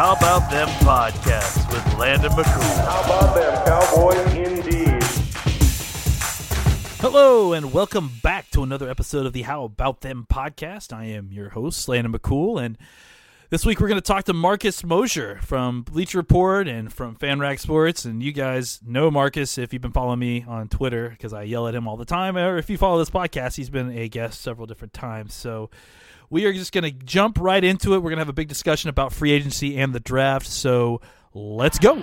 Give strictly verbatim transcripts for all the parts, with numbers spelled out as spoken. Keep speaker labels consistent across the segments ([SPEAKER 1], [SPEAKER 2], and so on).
[SPEAKER 1] How About Them podcast with Landon McCool.
[SPEAKER 2] How about them Cowboys indeed.
[SPEAKER 1] Hello and welcome back to another episode of the How About Them podcast. I am your host, Landon McCool, and this week we're going to talk to Marcus Mosher from Bleacher Report and from FanRag Sports. And you guys know Marcus if you've been following me on Twitter because I yell at him all the time. Or if you follow this podcast, he's been a guest several different times. So we are just going to jump right into it. We're going to have a big discussion about free agency and the draft. So let's go.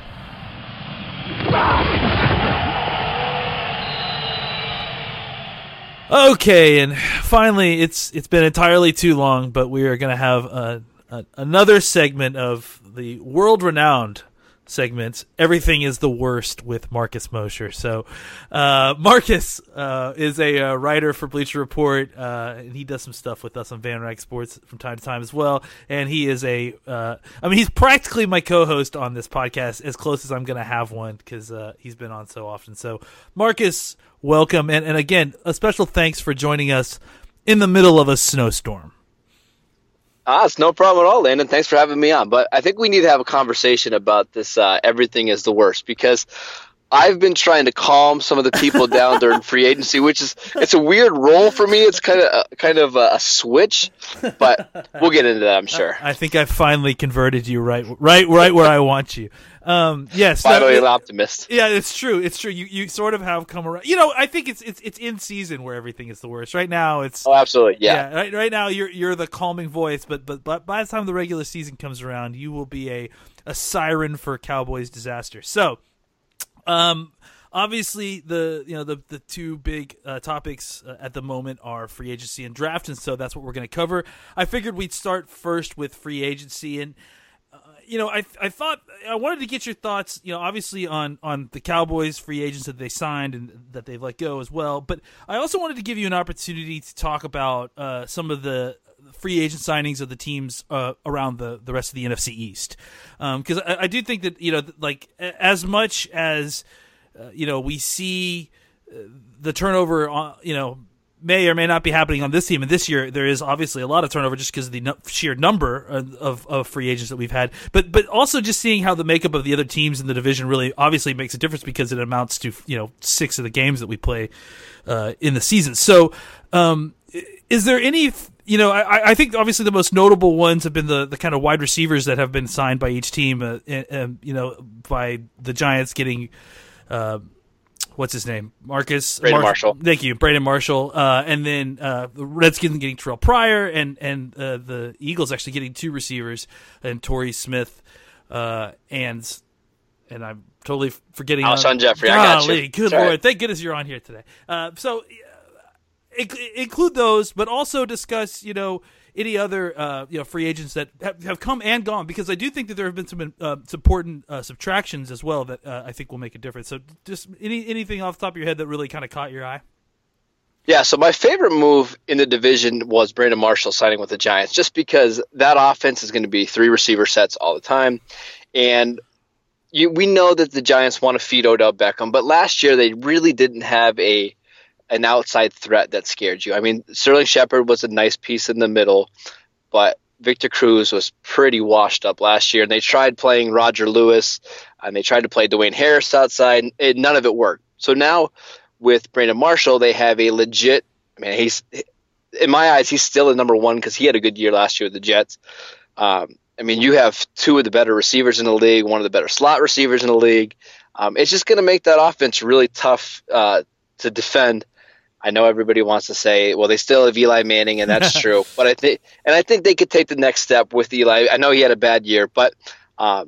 [SPEAKER 1] Okay, and finally, it's it's been entirely too long, but we are going to have a, a, another segment of the world-renowned segment, Everything is the Worst with Marcus Mosher. So uh, Marcus uh, is a uh, writer for Bleacher Report, uh, and he does some stuff with us on FanRag Sports from time to time as well. And he is a, uh, I mean, he's practically my co-host on this podcast, as close as I'm going to have one, because uh, he's been on so often. So Marcus, welcome. And, and again, a special thanks for joining us in the middle of a snowstorm.
[SPEAKER 3] Ah, it's no problem at all, Landon. Thanks for having me on. But I think we need to have a conversation about this uh, everything is the worst, because I've been trying to calm some of the people down during free agency, which is it's a weird role for me. It's kind of uh, kind of a, a switch, but we'll get into that, I'm sure.
[SPEAKER 1] I think I finally converted you right right right where I want you. Um, yes,
[SPEAKER 3] finally
[SPEAKER 1] that,
[SPEAKER 3] an optimist.
[SPEAKER 1] Yeah, it's true. It's true. You you sort of have come around. You know, I think it's it's it's in season where everything is the worst. Right now, it's
[SPEAKER 3] oh, absolutely, yeah.
[SPEAKER 1] yeah right, right now, you're you're the calming voice, but but but by the time the regular season comes around, you will be a a siren for Cowboys disaster. So, um. Obviously, the you know the the two big uh, topics uh, at the moment are free agency and draft, and so that's what we're going to cover. I figured we'd start first with free agency, and uh, you know I I thought I wanted to get your thoughts, you know, obviously on on the Cowboys free agents that they signed and that they've let go as well. But I also wanted to give you an opportunity to talk about uh, some of the free agent signings of the teams uh, around the, the rest of the N F C East, because um, I, I do think that you know like as much as Uh, you know, we see uh, the turnover, uh, you know, may or may not be happening on this team. And this year, there is obviously a lot of turnover just because of the no- sheer number of, of, of free agents that we've had. But but also just seeing how the makeup of the other teams in the division really obviously makes a difference because it amounts to, you know, six of the games that we play uh, in the season. So um, is there any... You know, I, I think obviously the most notable ones have been the, the kind of wide receivers that have been signed by each team, uh, and, and, you know, by the Giants getting... Uh, what's his name? Marcus
[SPEAKER 3] Brandon
[SPEAKER 1] Mar-
[SPEAKER 3] Marshall.
[SPEAKER 1] Thank you, Brandon Marshall. Uh, and then uh, the Redskins getting Terrell Pryor, and and uh, the Eagles actually getting two receivers, and Torrey Smith, uh, and and I'm totally forgetting
[SPEAKER 3] Alshon Jeffrey. I got
[SPEAKER 1] Golly,
[SPEAKER 3] you.
[SPEAKER 1] Good
[SPEAKER 3] Sorry.
[SPEAKER 1] Lord, thank goodness you're on here today. Uh, so uh, inc- include those, but also discuss, you know, any other uh, you know free agents that have, have come and gone, because I do think that there have been some uh, some important uh, subtractions as well that uh, I think will make a difference. So just any anything off the top of your head that really kind of caught your eye?
[SPEAKER 3] Yeah, so my favorite move in the division was Brandon Marshall signing with the Giants, just because that offense is going to be three receiver sets all the time. And you, we know that the Giants want to feed Odell Beckham, but last year they really didn't have a an outside threat that scared you. I mean, Sterling Shepard was a nice piece in the middle, but Victor Cruz was pretty washed up last year. And they tried playing Roger Lewis, and they tried to play Dwayne Harris outside, and none of it worked. So now with Brandon Marshall, they have a legit, I mean, he's, in my eyes, he's still a number one because he had a good year last year with the Jets. Um, I mean, you have two of the better receivers in the league, one of the better slot receivers in the league. Um, it's just going to make that offense really tough uh, to defend. I know everybody wants to say, well, they still have Eli Manning, and that's true. But I think, and I think they could take the next step with Eli. I know he had a bad year, but um,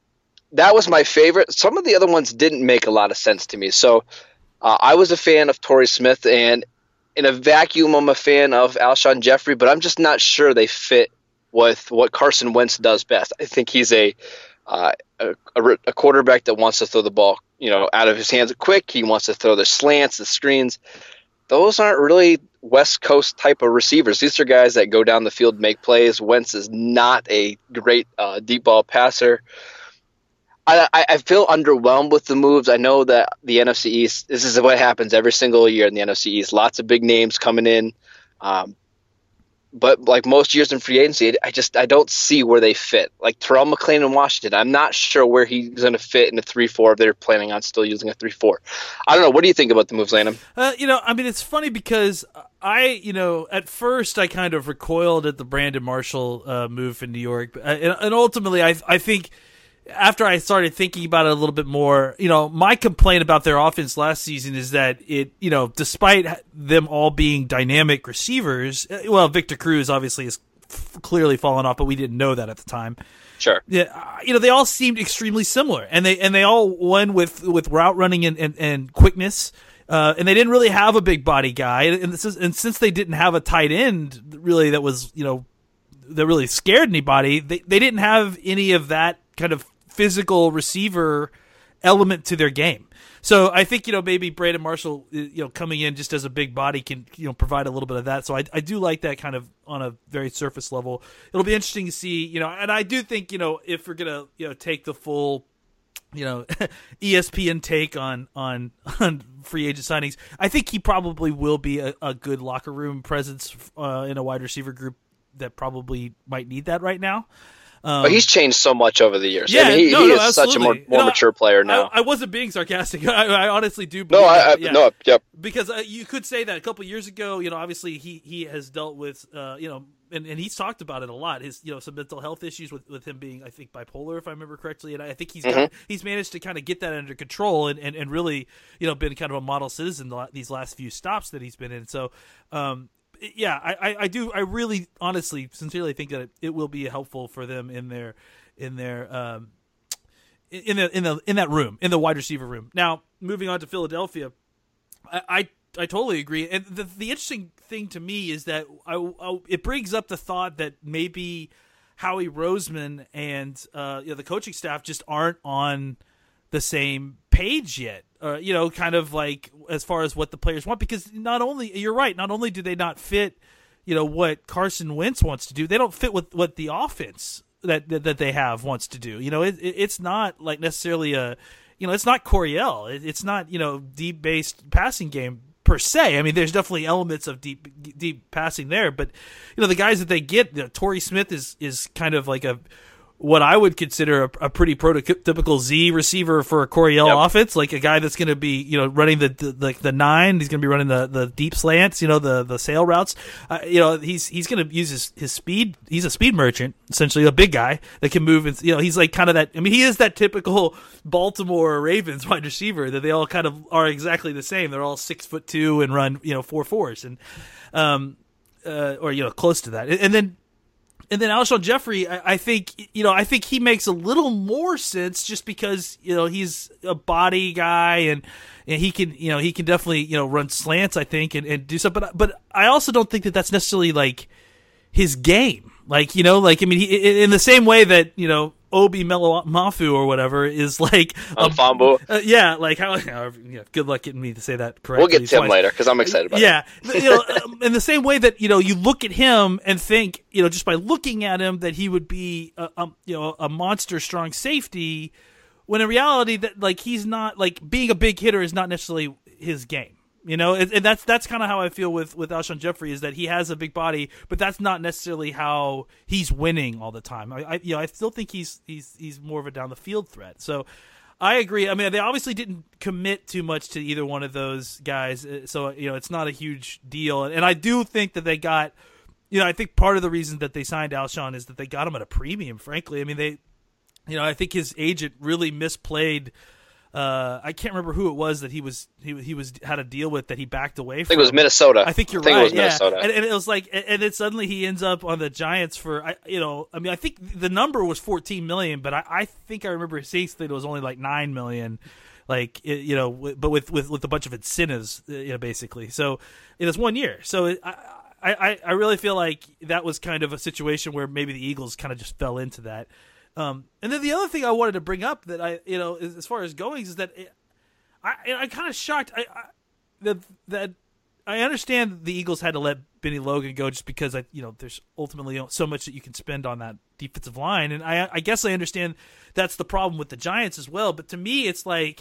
[SPEAKER 3] that was my favorite. Some of the other ones didn't make a lot of sense to me. So uh, I was a fan of Torrey Smith, and in a vacuum, I'm a fan of Alshon Jeffrey, but I'm just not sure they fit with what Carson Wentz does best. I think he's a uh, a, a quarterback that wants to throw the ball, you know, out of his hands quick. He wants to throw the slants, the screens. Those aren't really West Coast type of receivers. These are guys that go down the field, make plays. Wentz is not a great uh, deep ball passer. I, I feel underwhelmed with the moves. I know that the N F C East, this is what happens every single year in the N F C East. Lots of big names coming in. Um, but like most years in free agency, I just I don't see where they fit. Like Terrell McClain in Washington, I'm not sure where he's going to fit in a three four if they're planning on still using a three four. I don't know. What do you think about the moves, Lanham?
[SPEAKER 1] Uh, you know, I mean, it's funny because I, you know, at first I kind of recoiled at the Brandon Marshall uh, move in New York, uh, and, and ultimately I I think after I started thinking about it a little bit more, you know, my complaint about their offense last season is that it, you know, despite them all being dynamic receivers, well, Victor Cruz obviously has f- clearly fallen off, but we didn't know that at the time.
[SPEAKER 3] Sure.
[SPEAKER 1] Yeah, you know, they all seemed extremely similar, and they and they all won with, with route running and, and, and quickness, uh, and they didn't really have a big body guy, and, this is, and since they didn't have a tight end really that was, you know, that really scared anybody, they they didn't have any of that kind of physical receiver element to their game. So I think, you know, maybe Brandon Marshall, you know, coming in just as a big body can, you know, provide a little bit of that. So I, I do like that kind of on a very surface level. It'll be interesting to see, you know, and I do think, you know, if we're going to, you know, take the full, you know, E S P N take on, on, on free agent signings, I think he probably will be a, a good locker room presence uh, in a wide receiver group that probably might need that right now. Um,
[SPEAKER 3] but he's changed so much over the years.
[SPEAKER 1] Yeah,
[SPEAKER 3] I mean, he,
[SPEAKER 1] no,
[SPEAKER 3] he
[SPEAKER 1] no,
[SPEAKER 3] is
[SPEAKER 1] absolutely.
[SPEAKER 3] such a more, more
[SPEAKER 1] You know,
[SPEAKER 3] mature player now.
[SPEAKER 1] I, I wasn't being sarcastic. I, I honestly do.
[SPEAKER 3] No,
[SPEAKER 1] believe
[SPEAKER 3] I, I
[SPEAKER 1] that, yeah.
[SPEAKER 3] no, yep.
[SPEAKER 1] Because uh, you could say that a couple of years ago, you know, obviously he, he has dealt with, uh, you know, and, and he's talked about it a lot. His, you know, some mental health issues with, with him being, I think, bipolar, if I remember correctly, and I think he's got,
[SPEAKER 3] Mm-hmm.
[SPEAKER 1] he's managed to kind of get that under control and, and, and really, you know, been kind of a model citizen these last few stops that he's been in. So, um, yeah, I, I do. I really, honestly, sincerely think that it, it will be helpful for them in their. in their um, in the in the in that room, in the wide receiver room. Now, moving on to Philadelphia, I I, I totally agree. And the the interesting thing to me is that I, I it brings up the thought that maybe Howie Roseman and uh, you know, the coaching staff just aren't on the same page yet. Uh, you know, kind of like as far as what the players want, because not only you're right, not only do they not fit, you know, what Carson Wentz wants to do, they don't fit with what the offense that, that that they have wants to do. You know, it, it it's not like necessarily a, you know, it's not Coryell. It, it's not, you know, deep based passing game per se. I mean, there's definitely elements of deep deep passing there, but you know, the guys that they get, you know, Torrey Smith is is kind of like a what I would consider a, a pretty prototypical Z receiver for a Coryell
[SPEAKER 3] yep.
[SPEAKER 1] offense, like a guy that's going to be, you know, running the the, the, the nine. He's going to be running the, the deep slants, you know, the the sail routes. Uh, you know, he's he's going to use his, his speed. He's a speed merchant, essentially a big guy that can move. And, you know, he's like kind of that. I mean, he is that typical Baltimore Ravens wide receiver that they all kind of are exactly the same. They're all six foot two and run, you know, four fours and um uh, or you know, close to that. And, and then. And then Alshon Jeffrey, I, I think, you know, I think he makes a little more sense just because, you know, he's a body guy and, and he can, you know, he can definitely, you know, run slants, I think, and, and do something. But, but I also don't think that that's necessarily like his game. Like, you know, like, I mean, he, in the same way that, you know, Obi Melifonwu or whatever is like
[SPEAKER 3] um, Fambu.
[SPEAKER 1] Uh, yeah, like how, yeah, good luck getting me to say that correctly.
[SPEAKER 3] We'll get Tim
[SPEAKER 1] twice.
[SPEAKER 3] later because I'm excited about
[SPEAKER 1] yeah.
[SPEAKER 3] it.
[SPEAKER 1] Yeah, you know, um, in the same way that, you know, you look at him and think, you know, just by looking at him that he would be a, a you know, a monster strong safety, when in reality that like he's not, like being a big hitter is not necessarily his game. You know, and, and that's that's kind of how I feel with, with Alshon Jeffrey, is that he has a big body, but that's not necessarily how he's winning all the time. I, I you know I still think he's he's he's more of a down the field threat. So I agree. I mean, they obviously didn't commit too much to either one of those guys, so you know it's not a huge deal. And I do think that they got, you know, I think part of the reason that they signed Alshon is that they got him at a premium. Frankly, I mean they, you know, I think his agent really misplayed. Uh, I can't remember who it was that he was he he was had a deal with that he backed away from.
[SPEAKER 3] I think it was Minnesota.
[SPEAKER 1] I think you're
[SPEAKER 3] I think
[SPEAKER 1] right.
[SPEAKER 3] It was
[SPEAKER 1] yeah,
[SPEAKER 3] Minnesota.
[SPEAKER 1] and, and it was like, and then suddenly he ends up on the Giants for, I you know, I mean, I think the number was fourteen million, but I, I think I remember seeing that it was only like nine million, like it, you know, but with, with with a bunch of incentives, you know, basically. So it was one year. So it, I, I I really feel like that was kind of a situation where maybe the Eagles kind of just fell into that. Um, and then the other thing I wanted to bring up that I, you know, is, as far as goings is that. It, I I kind of shocked I, I, that that I understand the Eagles had to let Benny Logan go just because I you know there's ultimately so much that you can spend on that defensive line, and I I guess I understand that's the problem with the Giants as well. But to me, it's like,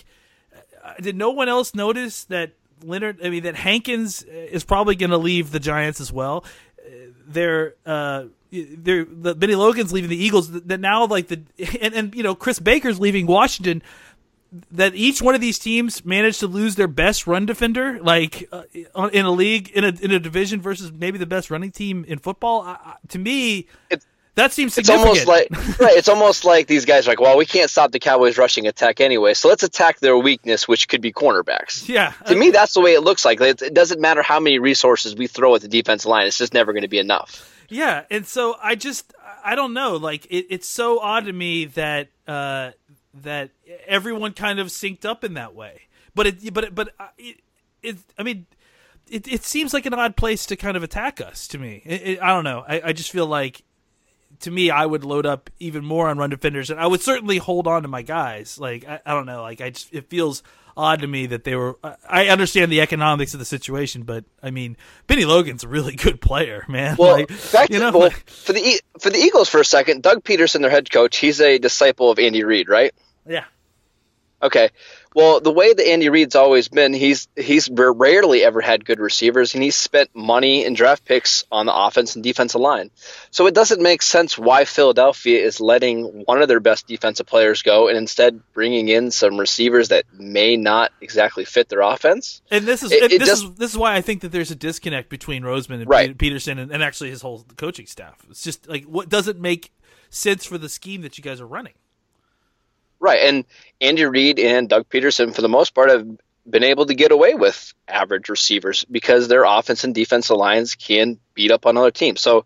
[SPEAKER 1] did no one else notice that Leonard? I mean, that Hankins is probably going to leave the Giants as well. they're uh, they're the Benny Logan's leaving the Eagles. That now like the and, and you know Chris Baker's leaving Washington. That each one of these teams managed to lose their best run defender, like uh, in a league in a in a division versus maybe the best running team in football. I, to me,
[SPEAKER 3] it's,
[SPEAKER 1] that seems
[SPEAKER 3] it's
[SPEAKER 1] significant.
[SPEAKER 3] almost like right. It's almost like these guys are like, well, we can't stop the Cowboys' rushing attack anyway, so let's attack their weakness, which could be cornerbacks.
[SPEAKER 1] Yeah,
[SPEAKER 3] to me, that's the way it looks like. It, it doesn't matter how many resources we throw at the defensive line; it's just never going to be enough.
[SPEAKER 1] Yeah, and so I just I don't know. Like it, it's so odd to me that. Uh, that everyone kind of synced up in that way. But it, but it, but it, it I mean, it it seems like an odd place to kind of attack us to me. It, it, I don't know. I, I just feel like, to me, I would load up even more on run defenders, and I would certainly hold on to my guys. Like, I, I don't know. Like, I just, it feels odd to me that they were, I understand the economics of the situation, but I mean, Benny Logan's a really good player, man.
[SPEAKER 3] Well,
[SPEAKER 1] like,
[SPEAKER 3] back
[SPEAKER 1] you
[SPEAKER 3] to,
[SPEAKER 1] know,
[SPEAKER 3] well
[SPEAKER 1] like,
[SPEAKER 3] for the for the Eagles for a second, Doug Peterson, their head coach, he's a disciple of Andy Reid, right?
[SPEAKER 1] yeah.
[SPEAKER 3] Okay. Well, the way that Andy Reid's always been, he's he's rarely ever had good receivers, and he's spent money and draft picks on the offense and defensive line. So it doesn't make sense why Philadelphia is letting one of their best defensive players go and instead bringing in some receivers that may not exactly fit their offense.
[SPEAKER 1] And this is
[SPEAKER 3] it,
[SPEAKER 1] and
[SPEAKER 3] it
[SPEAKER 1] this
[SPEAKER 3] just,
[SPEAKER 1] is this is why I think that there's a disconnect between Roseman and
[SPEAKER 3] right.
[SPEAKER 1] Peterson and, and actually his whole coaching staff. It's just like, what doesn't make sense for the scheme that you guys are running.
[SPEAKER 3] Right, and Andy Reid and Doug Peterson, for the most part, have been able to get away with average receivers because their offense and defensive lines can beat up on other teams. So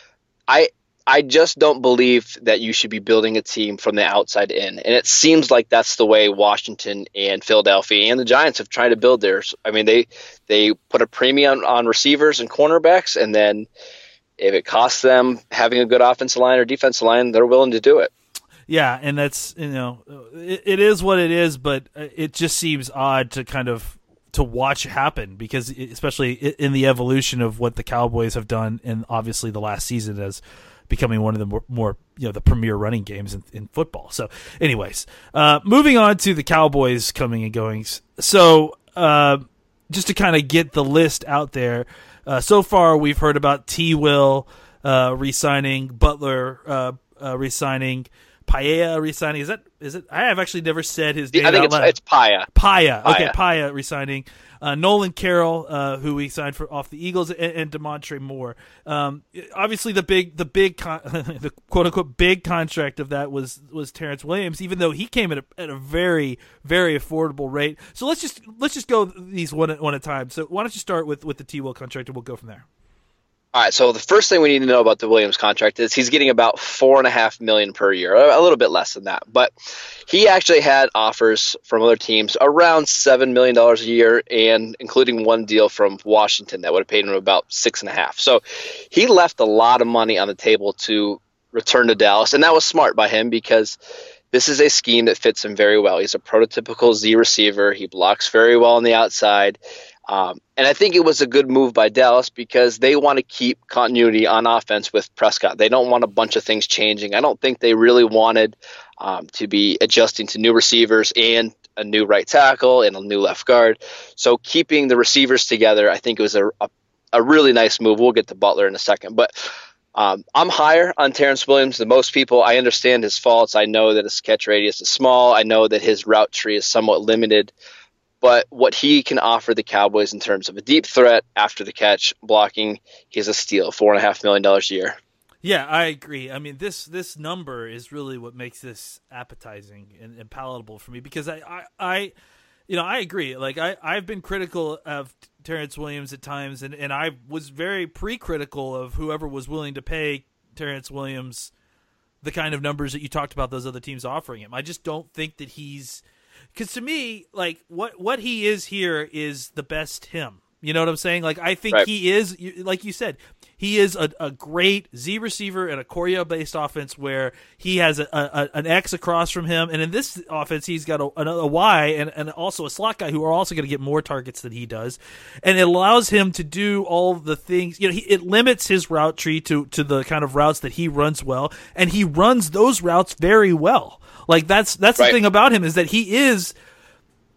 [SPEAKER 3] I I just don't believe that you should be building a team from the outside in. And it seems like that's the way Washington and Philadelphia and the Giants have tried to build theirs. I mean, they, they put a premium on receivers and cornerbacks, and then if it costs them having a good offensive line or defensive line, they're willing to do it.
[SPEAKER 1] Yeah, and that's, you know, it, it is what it is, but it just seems odd to kind of to watch happen because, it, especially in the evolution of what the Cowboys have done, and obviously the last season as becoming one of the more, more you know, the premier running games in, in football. So, anyways, uh, moving on to the Cowboys coming and going. So, uh, just to kind of get the list out there, uh, so far we've heard about T. Will uh, re-signing, Butler uh, uh, re-signing. Paella resigning. Is that is it? I have actually never said his name.
[SPEAKER 3] I think
[SPEAKER 1] out
[SPEAKER 3] it's
[SPEAKER 1] loud.
[SPEAKER 3] it's Paella.
[SPEAKER 1] Paella. Okay,
[SPEAKER 3] Paella.
[SPEAKER 1] Paella resigning. Uh, Nolan Carroll, uh, who we signed for off the Eagles, and, and Demontre Moore. Um, obviously, the big the big con- the quote unquote big contract of that was was Terrence Williams, even though he came at a, at a very very affordable rate. So let's just let's just go these one at one at a time. So why don't you start with with the T. Will contract, and we'll go from there.
[SPEAKER 3] All right, so the first thing we need to know about the Williams contract is he's getting about four and a half million per year, a little bit less than that. But he actually had offers from other teams around seven million dollars a year, and including one deal from Washington that would have paid him about six and a half. So he left a lot of money on the table to return to Dallas, and that was smart by him because this is a scheme that fits him very well. He's a prototypical Z receiver. He blocks very well on the outside. Um, and I think it was a good move by Dallas because they want to keep continuity on offense with Prescott. They don't want a bunch of things changing. I don't think they really wanted um, to be adjusting to new receivers and a new right tackle and a new left guard. So keeping the receivers together, I think it was a, a, a really nice move. We'll get to Butler in a second. But um, I'm higher on Terrence Williams than most people. I understand his faults. I know that his catch radius is small. I know that his route tree is somewhat limited. But what he can offer the Cowboys in terms of a deep threat after the catch blocking, he's a steal. Four and a half million dollars a year.
[SPEAKER 1] Yeah, I agree. I mean, this this number is really what makes this appetizing and, and palatable for me because I, I, I, you know, I agree. Like I, I've been critical of Terrence Williams at times, and, and I was very pre-critical of whoever was willing to pay Terrence Williams the kind of numbers that you talked about those other teams offering him. I just don't think that he's. Because to me, like, what, what he is here is the best him. You know what I'm saying? Like, I think
[SPEAKER 3] right.
[SPEAKER 1] he is, like you said, he is a, a great Z receiver in a choreo-based offense where he has a, a, an X across from him. And in this offense, he's got a, a, a Y and, and also a slot guy who are also going to get more targets than he does. And it allows him to do all the things. You know, he, it limits his route tree to, to the kind of routes that he runs well. And he runs those routes very well. Like that's that's the
[SPEAKER 3] right.
[SPEAKER 1] thing about him is that he is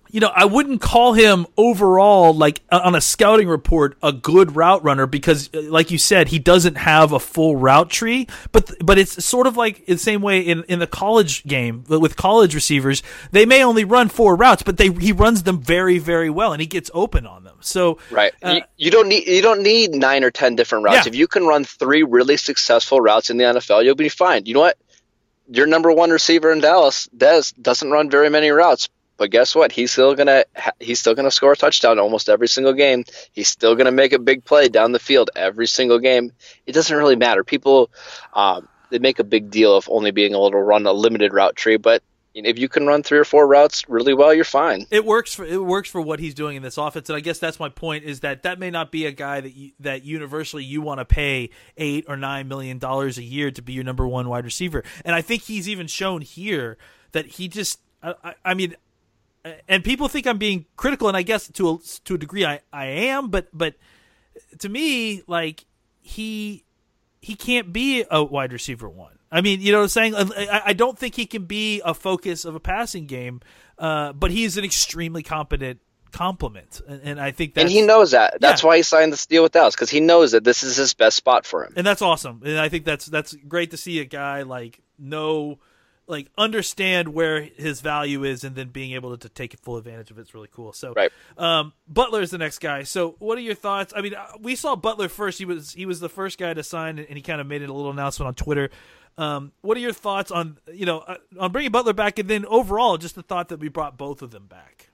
[SPEAKER 1] you know, I wouldn't call him overall, like on a scouting report, a good route runner because, like you said, he doesn't have a full route tree. But but it's sort of like the same way in, in the college game with college receivers. They may only run four routes, but they he runs them very very well, and he gets open on them. So
[SPEAKER 3] right,
[SPEAKER 1] uh,
[SPEAKER 3] you, you don't need you don't need nine or ten different routes.
[SPEAKER 1] Yeah.
[SPEAKER 3] If you can run three really successful routes in the N F L, you'll be fine. You know what? Your number one receiver in Dallas, Dez, doesn't run very many routes. But guess what? He's still gonna he's still gonna score a touchdown almost every single game. He's still gonna make a big play down the field every single game. It doesn't really matter. People um, they make a big deal of only being able to run a limited route tree, but you know, if you can run three or four routes really well, you're fine.
[SPEAKER 1] It works for it works for what he's doing in this offense, and I guess that's my point. Is that that may not be a guy that you, that universally you want to pay eight or nine million dollars a year to be your number one wide receiver, and I think he's even shown here that he just. I, I, I mean. And people think I'm being critical, and I guess to a, to a degree I, I am, but but to me, like he he can't be a wide receiver one. I mean, you know what I'm saying? I, I don't think he can be a focus of a passing game, uh, but he's an extremely competent complement, and, and I think that's,
[SPEAKER 3] and he knows that. That's
[SPEAKER 1] yeah.
[SPEAKER 3] why he signed this deal with Dallas, because he knows that this is his best spot for him,
[SPEAKER 1] and that's awesome. And I think that's that's great to see a guy like know. Like understand where his value is, and then being able to, to take full advantage of it's really cool. So,
[SPEAKER 3] right.
[SPEAKER 1] um, Butler is the next guy. So, what are your thoughts? I mean, we saw Butler first. He was he was the first guy to sign, and he kind of made it a little announcement on Twitter. Um, what are your thoughts on you know on bringing Butler back, and then overall, just the thought that we brought both of them back?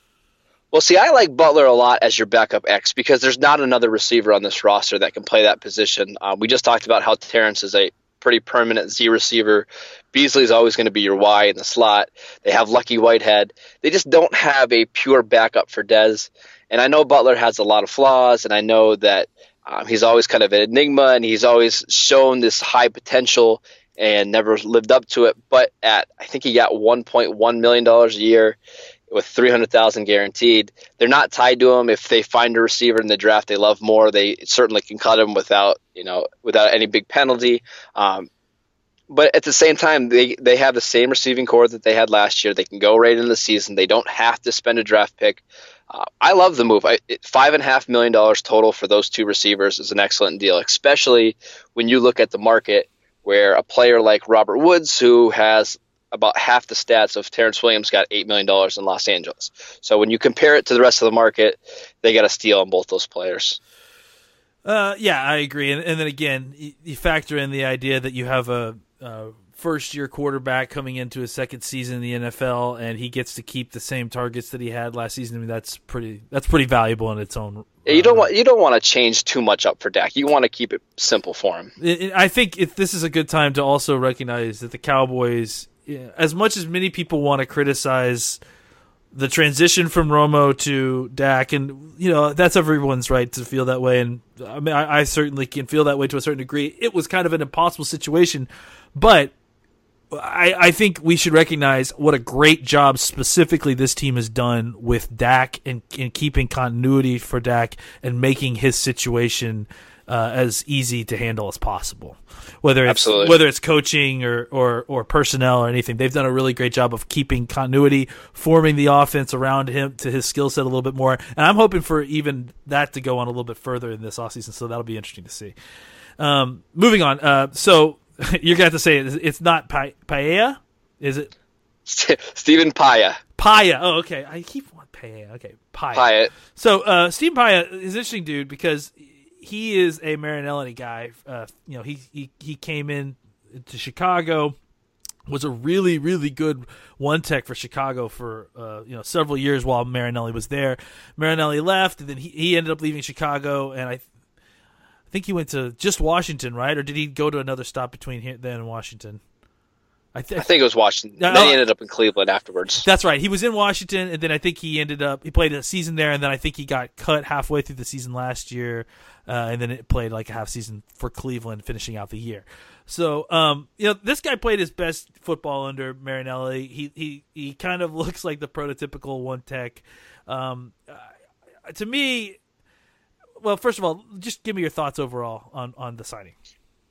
[SPEAKER 3] Well, see, I like Butler a lot as your backup X because there's not another receiver on this roster that can play that position. Uh, we just talked about how Terrence is a pretty permanent Z receiver. Beasley is always going to be your Y in the slot. They have Lucky Whitehead. They just don't have a pure backup for Dez. And I know Butler has a lot of flaws, and I know that um, he's always kind of an enigma, and he's always shown this high potential and never lived up to it. But at I think he got one point one million dollars a year with three hundred thousand dollars guaranteed. They're not tied to him. If they find a receiver in the draft they love more, they certainly can cut him without, you know, without any big penalty. Um, but at the same time, they, they have the same receiving core that they had last year. They can go right into the season. They don't have to spend a draft pick. Uh, I love the move. I, it, five and a half million dollars total for those two receivers is an excellent deal, especially when you look at the market where a player like Robert Woods, who has about half the stats of Terrence Williams, got eight million dollars in Los Angeles. So when you compare it to the rest of the market, they got a steal on both those players.
[SPEAKER 1] Uh, yeah, I agree. And, and then again, you, you factor in the idea that you have a, a first-year quarterback coming into his second season in the N F L, and he gets to keep the same targets that he had last season. I mean, that's pretty that's pretty valuable in its own.
[SPEAKER 3] Yeah, you don't want you don't want to change too much up for Dak. You want to keep it simple for him.
[SPEAKER 1] It, it, I think if this is a good time to also recognize that the Cowboys, as much as many people want to criticize the transition from Romo to Dak, and you know that's everyone's right to feel that way, and I mean I, I certainly can feel that way to a certain degree. It was kind of an impossible situation, but I, I think we should recognize what a great job specifically this team has done with Dak and, and keeping continuity for Dak and making his situation uh, as easy to handle as possible. Whether it's
[SPEAKER 3] Absolutely.
[SPEAKER 1] whether it's coaching or, or, or personnel or anything, they've done a really great job of keeping continuity, forming the offense around him to his skill set a little bit more. And I'm hoping for even that to go on a little bit further in this offseason, so that'll be interesting to see. Um, moving on. Uh, so you're going to have to say it. It's not pa- Paella? Is it?
[SPEAKER 3] Stephen Paea.
[SPEAKER 1] Paella. Oh, okay. I keep wanting Paella. Okay, Paella.
[SPEAKER 3] Paea.
[SPEAKER 1] So uh, Stephen Paella is an interesting dude because he is a Marinelli guy. Uh, you know, he, he he came in to Chicago, was a really really good one tech for Chicago for uh, you know several years while Marinelli was there. Marinelli left, and then he, he ended up leaving Chicago, and I, th- I think he went to just Washington, right? Or did he go to another stop between here then and Washington? I, th-
[SPEAKER 3] I think it was Washington.
[SPEAKER 1] No,
[SPEAKER 3] then he ended up in Cleveland afterwards.
[SPEAKER 1] That's right. He was in Washington, and then I think he ended up – he played a season there, and then I think he got cut halfway through the season last year, uh, and then it played like a half season for Cleveland finishing out the year. So, um, you know, this guy played his best football under Marinelli. He he he kind of looks like the prototypical one tech. Um, uh, to me – well, first of all, just give me your thoughts overall on, on the signing.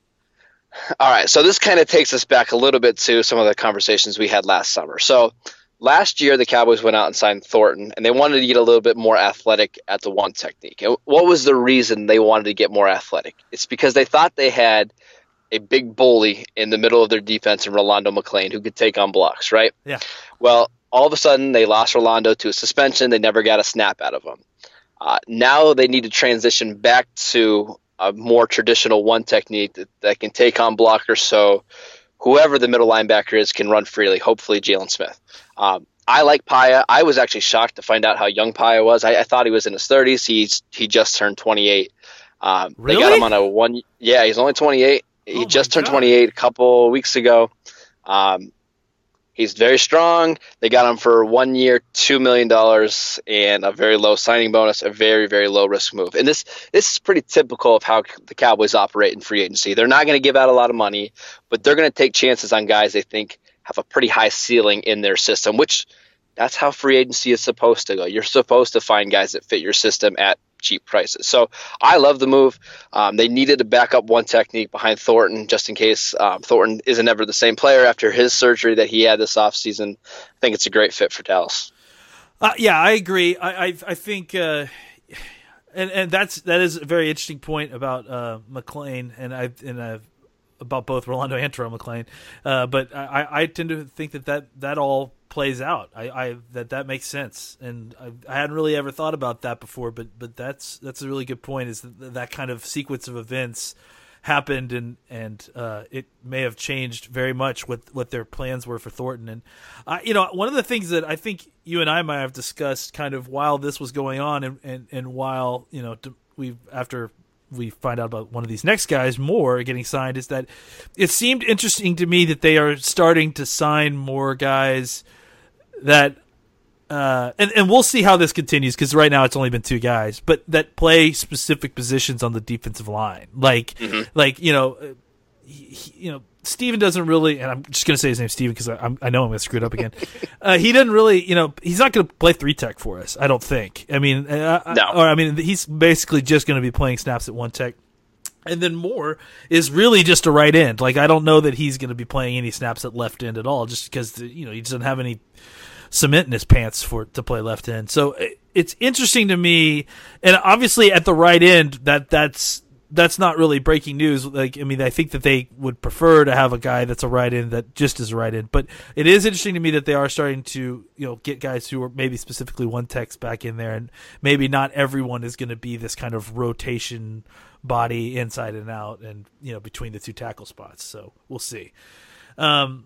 [SPEAKER 3] All right, so this kind of takes us back a little bit to some of the conversations we had last summer. So last year the Cowboys went out and signed Thornton, and they wanted to get a little bit more athletic at the one technique. And what was the reason they wanted to get more athletic? It's because they thought they had a big bully in the middle of their defense in Rolando McClain who could take on blocks, right?
[SPEAKER 1] Yeah.
[SPEAKER 3] Well, all of a sudden they lost Rolando to a suspension. They never got a snap out of him. Uh, now they need to transition back to a more traditional one technique that, that can take on blockers, so whoever the middle linebacker is can run freely, hopefully Jalen Smith. Um, I like Paya. I was actually shocked to find out how young Paya was. I, I thought he was in his thirties. He's He just turned twenty-eight. Um,
[SPEAKER 1] really?
[SPEAKER 3] They got him on a one – yeah, he's only twenty-eight. He
[SPEAKER 1] oh
[SPEAKER 3] just turned
[SPEAKER 1] God.
[SPEAKER 3] twenty-eight a couple weeks ago. Um, he's very strong. They got him for one year, two million dollars, and a very low signing bonus, a very, very low-risk move. And this this is pretty typical of how the Cowboys operate in free agency. They're not going to give out a lot of money, but they're going to take chances on guys they think have a pretty high ceiling in their system, which that's how free agency is supposed to go. You're supposed to find guys that fit your system at cheap prices. So I love the move. Um, they needed to back up one technique behind Thornton just in case um, Thornton isn't ever the same player after his surgery that he had this offseason. I think it's a great fit for Dallas.
[SPEAKER 1] Uh, yeah, I agree. I I, I think, uh, and and that's that is a very interesting point about uh, McClain, and I and I've, about both Rolando and Terrell McClain. Uh, but I, I tend to think that that, that all plays out. I, I that that makes sense, and I, I hadn't really ever thought about that before. But but that's that's a really good point. Is that, that kind of sequence of events happened, and and uh, it may have changed very much what what their plans were for Thornton. And uh, you know, one of the things that I think you and I might have discussed kind of while this was going on, and and, and while you know we after. we find out about one of these next guys more getting signed, is that it seemed interesting to me that they are starting to sign more guys that, uh, and, and we'll see how this continues, because right now it's only been two guys, but that play specific positions on the defensive line. Like, mm-hmm. like, you know, he, you know, Steven doesn't really, and I'm just going to say his name Steven because I, I know I'm going to screw it up again. uh, he doesn't really, you know, he's not going to play three tech for us, I don't think. I mean, uh,
[SPEAKER 3] no.
[SPEAKER 1] or I mean, he's basically just going to be playing snaps at one tech. And then Moore is really just a right end. Like, I don't know that he's going to be playing any snaps at left end at all, just because, you know, he doesn't have any cement in his pants for to play left end. So it, it's interesting to me, and obviously at the right end, that that's. That's not really breaking news. Like, I mean, I think that they would prefer to have a guy that's a right end that just is a right end. But it is interesting to me that they are starting to, you know, get guys who are maybe specifically one techs back in there, and maybe not everyone is going to be this kind of rotation body inside and out, and you know, between the two tackle spots. So we'll see. Um,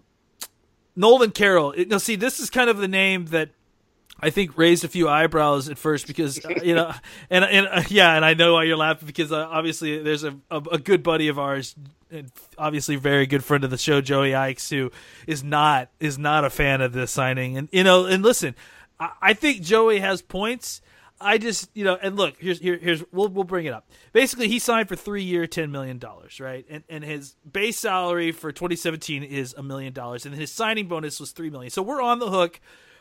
[SPEAKER 1] Nolan Carroll. It, now, see, this is kind of the name that I think raised a few eyebrows at first, because uh, you know, and and uh, yeah, and I know why you're laughing, because uh, obviously there's a, a a good buddy of ours, and obviously very good friend of the show, Joey Ikes, who is not is not a fan of this signing, and you know, and listen, I, I think Joey has points. I just, you know, and look, here's here, here's we'll we'll bring it up. Basically, he signed for three year, ten million dollars, right? And and his base salary for twenty seventeen is a million dollars, and his signing bonus was three million. So we're on the hook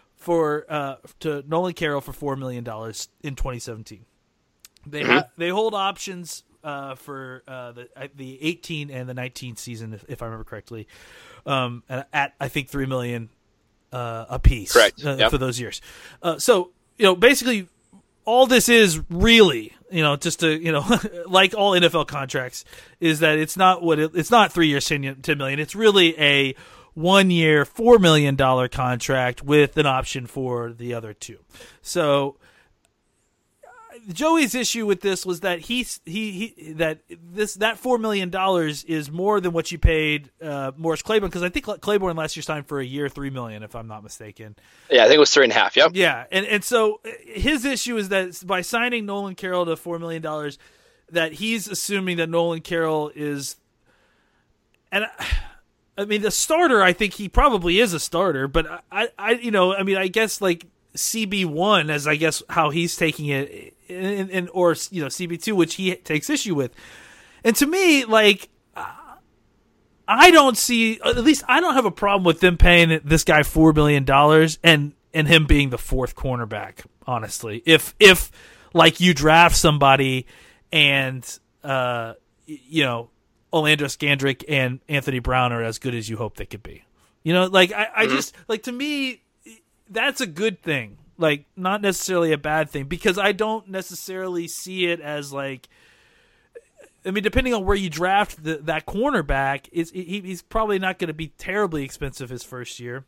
[SPEAKER 1] for uh, to Nolan Carroll for four million dollars in twenty seventeen. They ha- they hold options uh, for uh, the the eighteen and the nineteen season, if, if I remember correctly, um, at I think three million uh, a piece.
[SPEAKER 3] Correct.
[SPEAKER 1] Uh,
[SPEAKER 3] yep.
[SPEAKER 1] For those years. Uh, so you know, basically, all this is really, you know, just to, you know, like all N F L contracts, is that it's not what it, it's not three years, ten million. It's really a one year, four million dollar contract with an option for the other two. So Joey's issue with this was that he he, he that this that four million dollars is more than what you paid uh, Morris Claiborne, because I think Claiborne last year signed for a year, three million, if I'm not mistaken.
[SPEAKER 3] Yeah, I think it was three and a half. Yep.
[SPEAKER 1] Yeah, and and so his issue is that by signing Nolan Carroll to four million dollars, that he's assuming that Nolan Carroll is, and. I, I mean, the starter, I think he probably is a starter, but I, I, you know, I mean, I guess like C B one, as I guess how he's taking it, and, and or you know C B two, which he takes issue with, and to me, like, I don't see, at least I don't have a problem with them paying this guy four million dollars and and him being the fourth cornerback. Honestly, if if like you draft somebody and uh you know. Orlando Scandrick and Anthony Brown are as good as you hope they could be. You know, like I, I just like to me, that's a good thing. Like, not necessarily a bad thing, because I don't necessarily see it as like, I mean, depending on where you draft the, that cornerback, is he, he's probably not going to be terribly expensive his first year.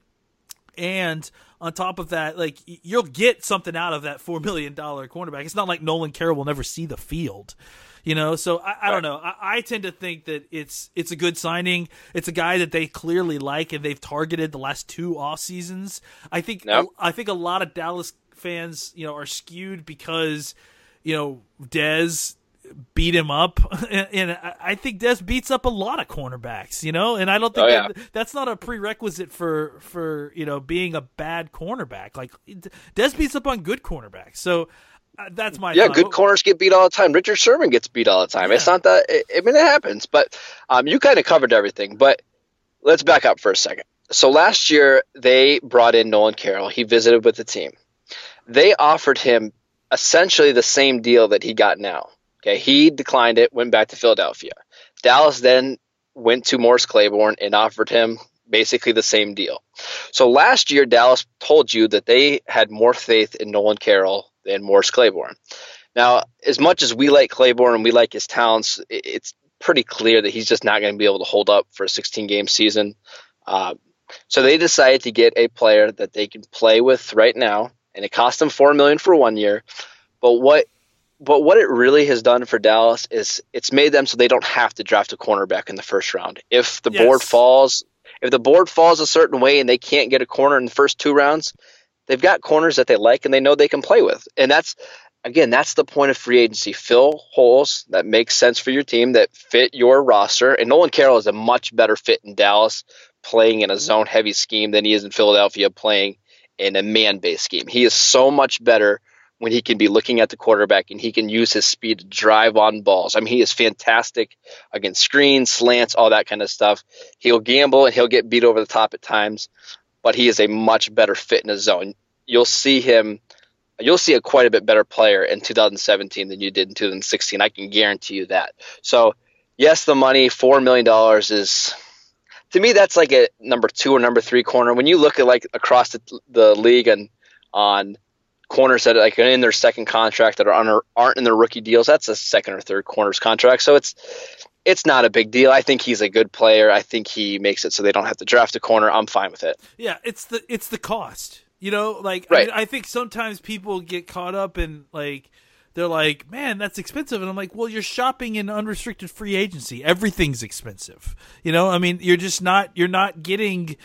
[SPEAKER 1] And on top of that, like, you'll get something out of that four million dollars cornerback. It's not like Nolan Carroll will never see the field, you know? So I, I don't know. I, I tend to think that it's, it's a good signing. It's a guy that they clearly like and they've targeted the last two off seasons. I think,
[SPEAKER 3] Nope.
[SPEAKER 1] I think a lot of Dallas fans, you know, are skewed because, you know, Dez beat him up, and I think Dez beats up a lot of cornerbacks, you know, and I don't think
[SPEAKER 3] oh, yeah.
[SPEAKER 1] that, that's not a prerequisite for, for, you know, being a bad cornerback. Like, Dez beats up on good cornerbacks. So uh, that's my
[SPEAKER 3] Yeah,
[SPEAKER 1] thought.
[SPEAKER 3] good corners get beat all the time. Richard Sherman gets beat all the time.
[SPEAKER 1] Yeah.
[SPEAKER 3] It's not that, I mean, it happens, but um, you kind of covered everything, but let's back up for a second. So last year they brought in Nolan Carroll. He visited with the team. They offered him essentially the same deal that he got now. Okay, he declined it, went back to Philadelphia. Dallas then went to Morris Claiborne and offered him basically the same deal. So last year, Dallas told you that they had more faith in Nolan Carroll than Morris Claiborne. Now, as much as we like Claiborne and we like his talents, it's pretty clear that he's just not going to be able to hold up for a sixteen-game season. Uh, so they decided to get a player that they can play with right now, and it cost them four million dollars for one year. But what But what it really has done for Dallas is it's made them so they don't have to draft a cornerback in the first round. If the
[SPEAKER 1] Yes.
[SPEAKER 3] board falls, if the board falls a certain way and they can't get a corner in the first two rounds, they've got corners that they like and they know they can play with. And that's, again, that's the point of free agency. Fill holes that make sense for your team, that fit your roster. And Nolan Carroll is a much better fit in Dallas playing in a zone-heavy scheme than he is in Philadelphia playing in a man-based scheme. He is so much better when he can be looking at the quarterback and he can use his speed to drive on balls. I mean, he is fantastic against screens, slants, all that kind of stuff. He'll gamble and he'll get beat over the top at times, but he is a much better fit in his zone. You'll see him, you'll see a quite a bit better player in two thousand seventeen than you did in two thousand sixteen. I can guarantee you that. So, yes, the money, four million dollars is, to me, that's like a number two or number three corner. When you look at like across the, the league and on corners that are like in their second contract that are on, aren't in their rookie deals, that's a second or third corners contract. So it's it's not a big deal. I think he's a good player. I think he makes it so they don't have to draft a corner. I'm fine with it.
[SPEAKER 1] Yeah, it's the it's the cost. You know, like
[SPEAKER 3] right.
[SPEAKER 1] I, mean, I think sometimes people get caught up in like they're like, man, that's expensive, and I'm like, well, you're shopping in unrestricted free agency. Everything's expensive. You know, I mean, you're just not you're not getting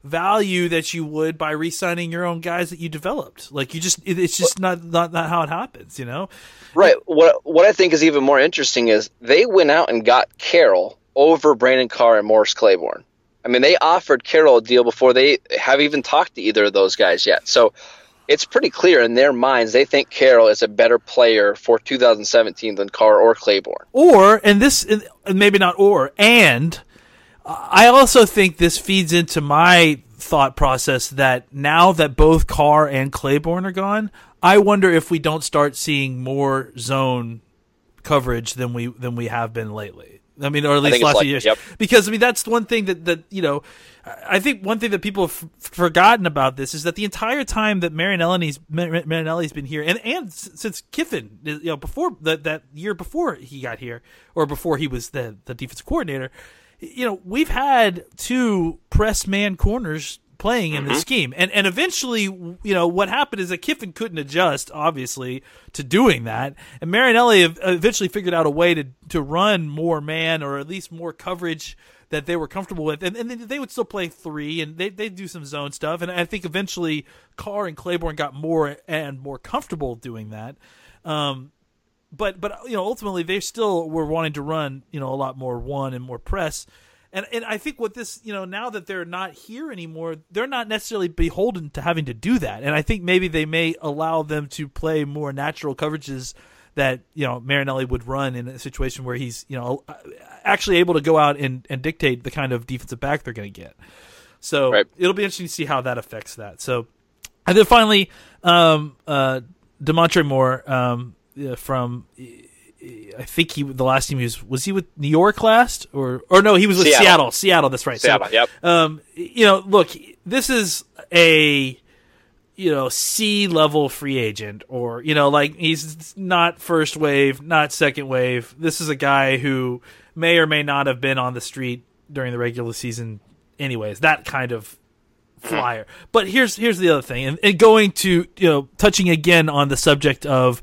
[SPEAKER 1] value that you would by re-signing your own guys that you developed. Like you just, it, it's just not, not not how it happens, you know?
[SPEAKER 3] Right. What what I think is even more interesting is they went out and got Carroll over Brandon Carr and Morris Claiborne. I mean, they offered Carroll a deal before they have even talked to either of those guys yet. So it's pretty clear in their minds they think Carroll is a better player for two thousand seventeen than Carr or Claiborne.
[SPEAKER 1] Or, and this, and maybe not or, and I also think this feeds into my thought process that now that both Carr and Claiborne are gone, I wonder if we don't start seeing more zone coverage than we than we have been lately. I mean, or at least last
[SPEAKER 3] like,
[SPEAKER 1] few years.
[SPEAKER 3] Yep.
[SPEAKER 1] Because, I mean, that's one thing that, that, you know, I think one thing that people have f- forgotten about this is that the entire time that Marinelli's, Marinelli's been here, and, and since Kiffin, you know, before that, that year before he got here, or before he was the, the defensive coordinator, you know, we've had two press man corners playing in
[SPEAKER 3] mm-hmm.
[SPEAKER 1] the scheme. And and eventually, you know, what happened is that Kiffin couldn't adjust, obviously, to doing that. And Marinelli eventually figured out a way to, to run more man, or at least more coverage that they were comfortable with. And, and they would still play three, and they they do some zone stuff. And I think eventually Carr and Claiborne got more and more comfortable doing that. Um, but but you know, ultimately they still were wanting to run, you know, a lot more one and more press. And and I think what this, you know, now that they're not here anymore, they're not necessarily beholden to having to do that. And I think maybe they may allow them to play more natural coverages that, you know, Marinelli would run in a situation where he's, you know, actually able to go out and, and dictate the kind of defensive back they're going to get. So
[SPEAKER 3] right.
[SPEAKER 1] It'll be interesting to see how that affects that. So, and then finally, um, uh, Demontre Moore um, from. I think he the last team he was was he with New York last or or no he was with Seattle Seattle, Seattle that's right
[SPEAKER 3] Seattle
[SPEAKER 1] so,
[SPEAKER 3] yep
[SPEAKER 1] um you know look, this is a you know, C level free agent, or, you know, like he's not first wave, not second wave. This is a guy who may or may not have been on the street during the regular season anyways, that kind of flyer. But here's here's the other thing, and, and going to, you know, touching again on the subject of,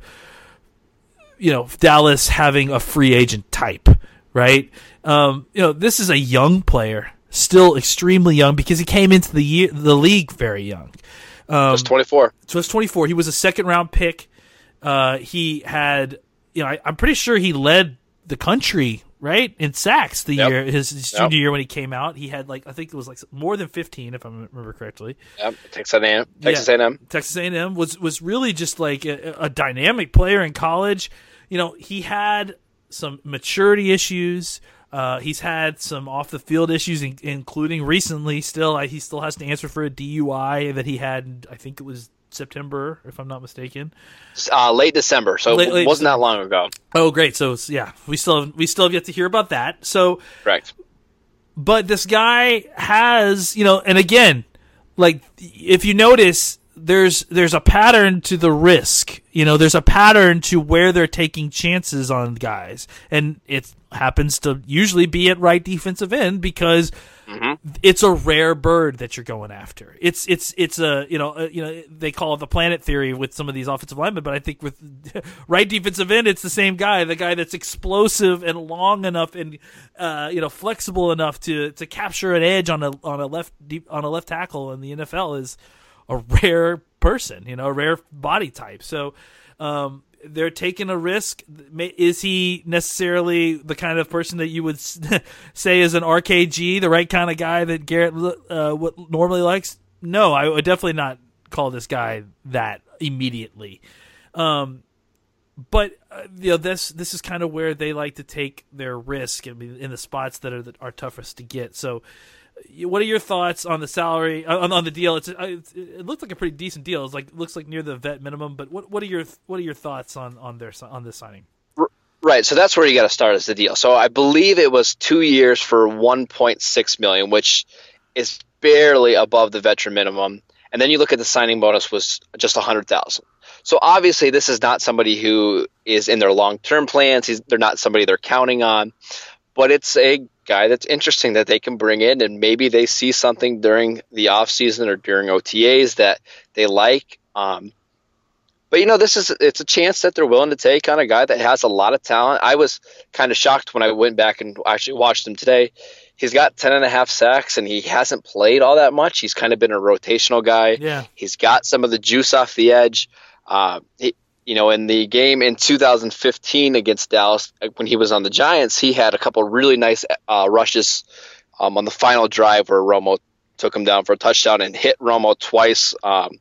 [SPEAKER 1] you know, Dallas having a free agent type, right? Um, you know, this is a young player, still extremely young, because he came into the year, the league very young. Um,
[SPEAKER 3] just twenty-four.
[SPEAKER 1] Just twenty-four. He was a second round pick. Uh, he had, you know, I, I'm pretty sure he led the country, right, in sacks the
[SPEAKER 3] Yep.
[SPEAKER 1] year his, his junior
[SPEAKER 3] Yep.
[SPEAKER 1] year when he came out. He had like I think it was like more than fifteen, if I remember correctly.
[SPEAKER 3] Yep. Texas A and M. Texas
[SPEAKER 1] Yeah.
[SPEAKER 3] A and M.
[SPEAKER 1] Texas A and M was was really just like a, a dynamic player in college. You know, he had some maturity issues. Uh, he's had some off the field issues, in, including recently. Still, I, he still has to answer for a D U I that he had. I think it was September, if I'm not mistaken.
[SPEAKER 3] Uh, late December, so
[SPEAKER 1] Late-
[SPEAKER 3] it
[SPEAKER 1] late
[SPEAKER 3] wasn't
[SPEAKER 1] December.
[SPEAKER 3] that long ago.
[SPEAKER 1] Oh, great! So it's- yeah, we still have, we still have yet to hear about that. So,
[SPEAKER 3] Correct.
[SPEAKER 1] but this guy has, you know, and again, like if you notice, there's there's a pattern to the risk. You know, there's a pattern to where they're taking chances on guys, and it happens to usually be at right defensive end because
[SPEAKER 3] Mm-hmm.
[SPEAKER 1] it's a rare bird that you're going after. It's it's it's a you know a, you know they call it the planet theory with some of these offensive linemen, but I think with right defensive end, it's the same guy, the guy that's explosive and long enough and uh, you know flexible enough to to capture an edge on a on a left deep, on a left tackle in the N F L is a rare person, you know, a rare body type. So. Um, They're taking a risk. Is he necessarily the kind of person that you would say is an R K G, the right kind of guy that Garrett uh, what normally likes? No, I would definitely not call this guy that immediately. Um, but uh, you know, this this is kind of where they like to take their risk in, in the spots that are that are toughest to get. So. What are your thoughts on the salary on, on the deal? It's, it's it looked like a pretty decent deal. It's like looks like near the vet minimum. But what what are your what are your thoughts on on their on this signing?
[SPEAKER 3] Right, so that's where you got to start as the deal. So I believe it was two years for one point six million, which is barely above the veteran minimum. And then you look at the signing bonus was just a hundred thousand. So obviously this is not somebody who is in their long term plans. He's, they're not somebody they're counting on, but it's a guy that's interesting that they can bring in, and maybe they see something during the off season or during O T As that they like. Um, but you know, this is it's a chance that they're willing to take on a guy that has a lot of talent. I was kind of shocked when I went back and actually watched him today. He's got ten and a half sacks, and he hasn't played all that much. He's kind of been a rotational guy.
[SPEAKER 1] Yeah,
[SPEAKER 3] he's got some of the juice off the edge. Uh, he, You know, in the game in two thousand fifteen against Dallas, when he was on the Giants, he had a couple really nice uh, rushes um, on the final drive where Romo took him down for a touchdown and hit Romo twice. Um,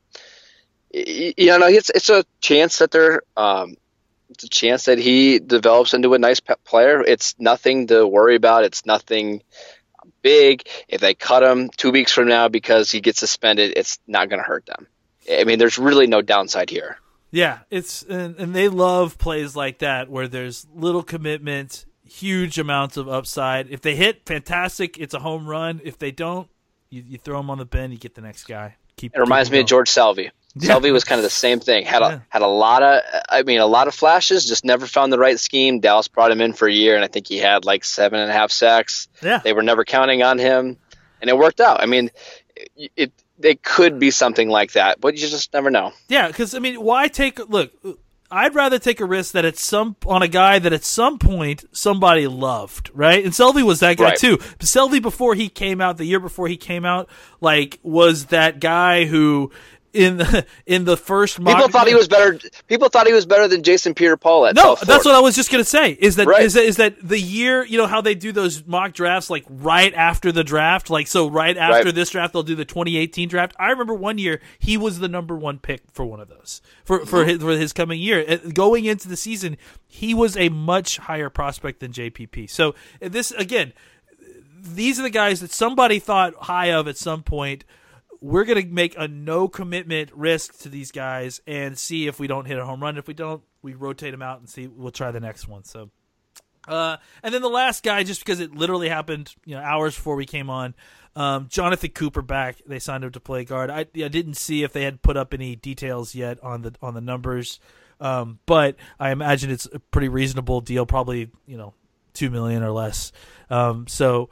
[SPEAKER 3] you know, it's it's a chance that they're um, it's a chance that he develops into a nice player. It's nothing to worry about. It's nothing big. If they cut him two weeks from now because he gets suspended, it's not going to hurt them. I mean, there's really no downside here.
[SPEAKER 1] Yeah, it's and, and they love plays like that where there's little commitment, huge amounts of upside. If they hit, fantastic, it's a home run. If they don't, you, you throw them on the bin, you get the next guy. Keep.
[SPEAKER 3] It reminds
[SPEAKER 1] keep
[SPEAKER 3] me
[SPEAKER 1] going.
[SPEAKER 3] of George Salvi.
[SPEAKER 1] Yeah.
[SPEAKER 3] Salvi was kind of the same thing. Had a
[SPEAKER 1] Yeah.
[SPEAKER 3] had a lot of, I mean, a lot of flashes. Just never found the right scheme. Dallas brought him in for a year, and I think he had like seven and a half sacks.
[SPEAKER 1] Yeah,
[SPEAKER 3] They were never counting on him, and it worked out. I mean, it. it they could be something like that, but you just never know.
[SPEAKER 1] yeah, because I mean, why take look? I'd rather take a risk that at some on a guy that at some point somebody loved, right? And Selvey was that guy
[SPEAKER 3] Right.
[SPEAKER 1] too. But Selvey, before he came out, the year before he came out, like was that guy who in the in the first mock,
[SPEAKER 3] People thought he was better. People thought he was better than Jason Pierre-Paul at
[SPEAKER 1] No,
[SPEAKER 3] South
[SPEAKER 1] that's
[SPEAKER 3] Florida.
[SPEAKER 1] what I was just gonna say. Is that,
[SPEAKER 3] Right.
[SPEAKER 1] is that is that the year? You know how they do those mock drafts, like right after the draft, like so right after
[SPEAKER 3] Right.
[SPEAKER 1] this draft, they'll do the twenty eighteen draft. I remember one year he was the number one pick for one of those for for his, for his coming year. Uh, Going into the season, he was a much higher prospect than J P P. So uh, this again, these are the guys that somebody thought high of at some point. We're going to make a no-commitment risk to these guys and see if we don't hit a home run. If we don't, we rotate them out and see. We'll try the next one. So, Uh, and then the last guy, just because it literally happened, you know, hours before we came on, um, Jonathan Cooper back. They signed him to play guard. I, I didn't see if they had put up any details yet on the on the numbers, um, but I imagine it's a pretty reasonable deal, probably you know two million or less. Um, so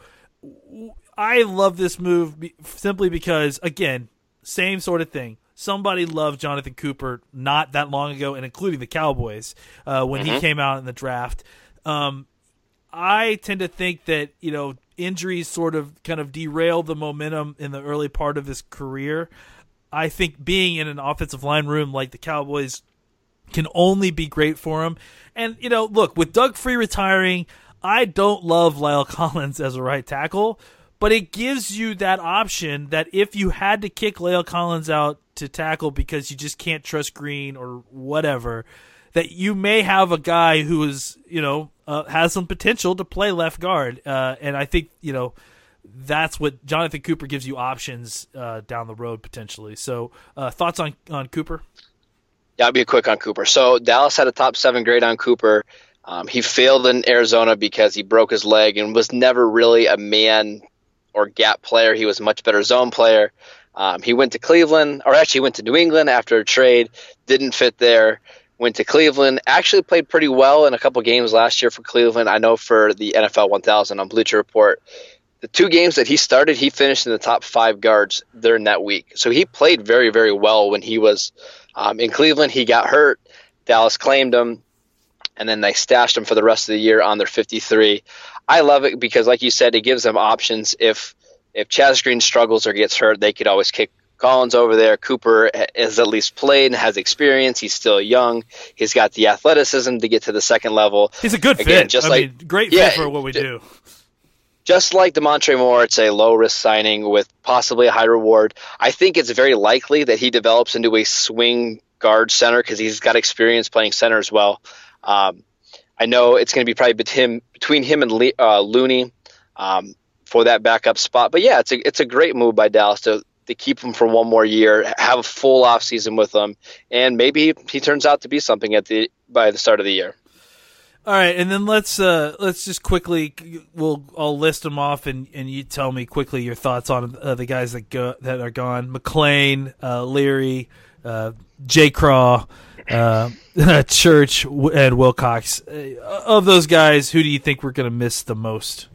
[SPEAKER 1] I love this move simply because, again, same sort of thing. Somebody loved Jonathan Cooper not that long ago, and including the Cowboys uh, when mm-hmm. he came out in the draft. Um, I tend to think that, you know, injuries sort of kind of derail the momentum in the early part of his career. I think being in an offensive line room like the Cowboys can only be great for him. And, you know, look, with Doug Free retiring, I don't love Lyle Collins as a right tackle, but it gives you that option that if you had to kick Lyle Collins out to tackle because you just can't trust Green or whatever, that you may have a guy who is, you know, uh, has some potential to play left guard. Uh, and I think, you know, that's what Jonathan Cooper gives you options uh, down the road potentially. So uh, thoughts on, on Cooper?
[SPEAKER 3] Yeah, I'll be quick on Cooper. So Dallas had a top seven grade on Cooper. Um, he failed in Arizona because he broke his leg and was never really a man or gap player. He was a much better zone player. Um, he went to Cleveland, or actually went to New England after a trade, didn't fit there. Went to Cleveland, actually played pretty well in a couple games last year for Cleveland. I know for the N F L one thousand on Bleacher Report, the two games that he started, he finished in the top five guards during that week. So he played very, very well when he was um, in Cleveland. He got hurt. Dallas claimed him, and then they stashed him for the rest of the year on their fifty-three. I love it because, like you said, it gives them options. If if Chaz Green struggles or gets hurt, they could always kick Collins over there. Cooper has at least played and has experience. He's still young. He's got the athleticism to get to the second level.
[SPEAKER 1] He's a good
[SPEAKER 3] Again,
[SPEAKER 1] fit.
[SPEAKER 3] Just
[SPEAKER 1] I
[SPEAKER 3] like,
[SPEAKER 1] mean, great
[SPEAKER 3] yeah,
[SPEAKER 1] fit for what we do.
[SPEAKER 3] Just like DeMontre Moore, it's a low-risk signing with possibly a high reward. I think it's very likely that he develops into a swing guard center because he's got experience playing center as well. Um, I know it's going to be probably between him, between him and Le- uh, Looney um, for that backup spot. But, yeah, it's a, it's a great move by Dallas to to keep him for one more year, have a full off season with him, and maybe he turns out to be something at the by the start of the year.
[SPEAKER 1] All right, and then let's uh, let's just quickly we'll I'll list them off, and, and you tell me quickly your thoughts on uh, the guys that go that are gone: McClain, uh, Leary, uh, J. Craw, uh, Church, and Wilcox. Uh, of those guys, who do you think we're going to miss the most?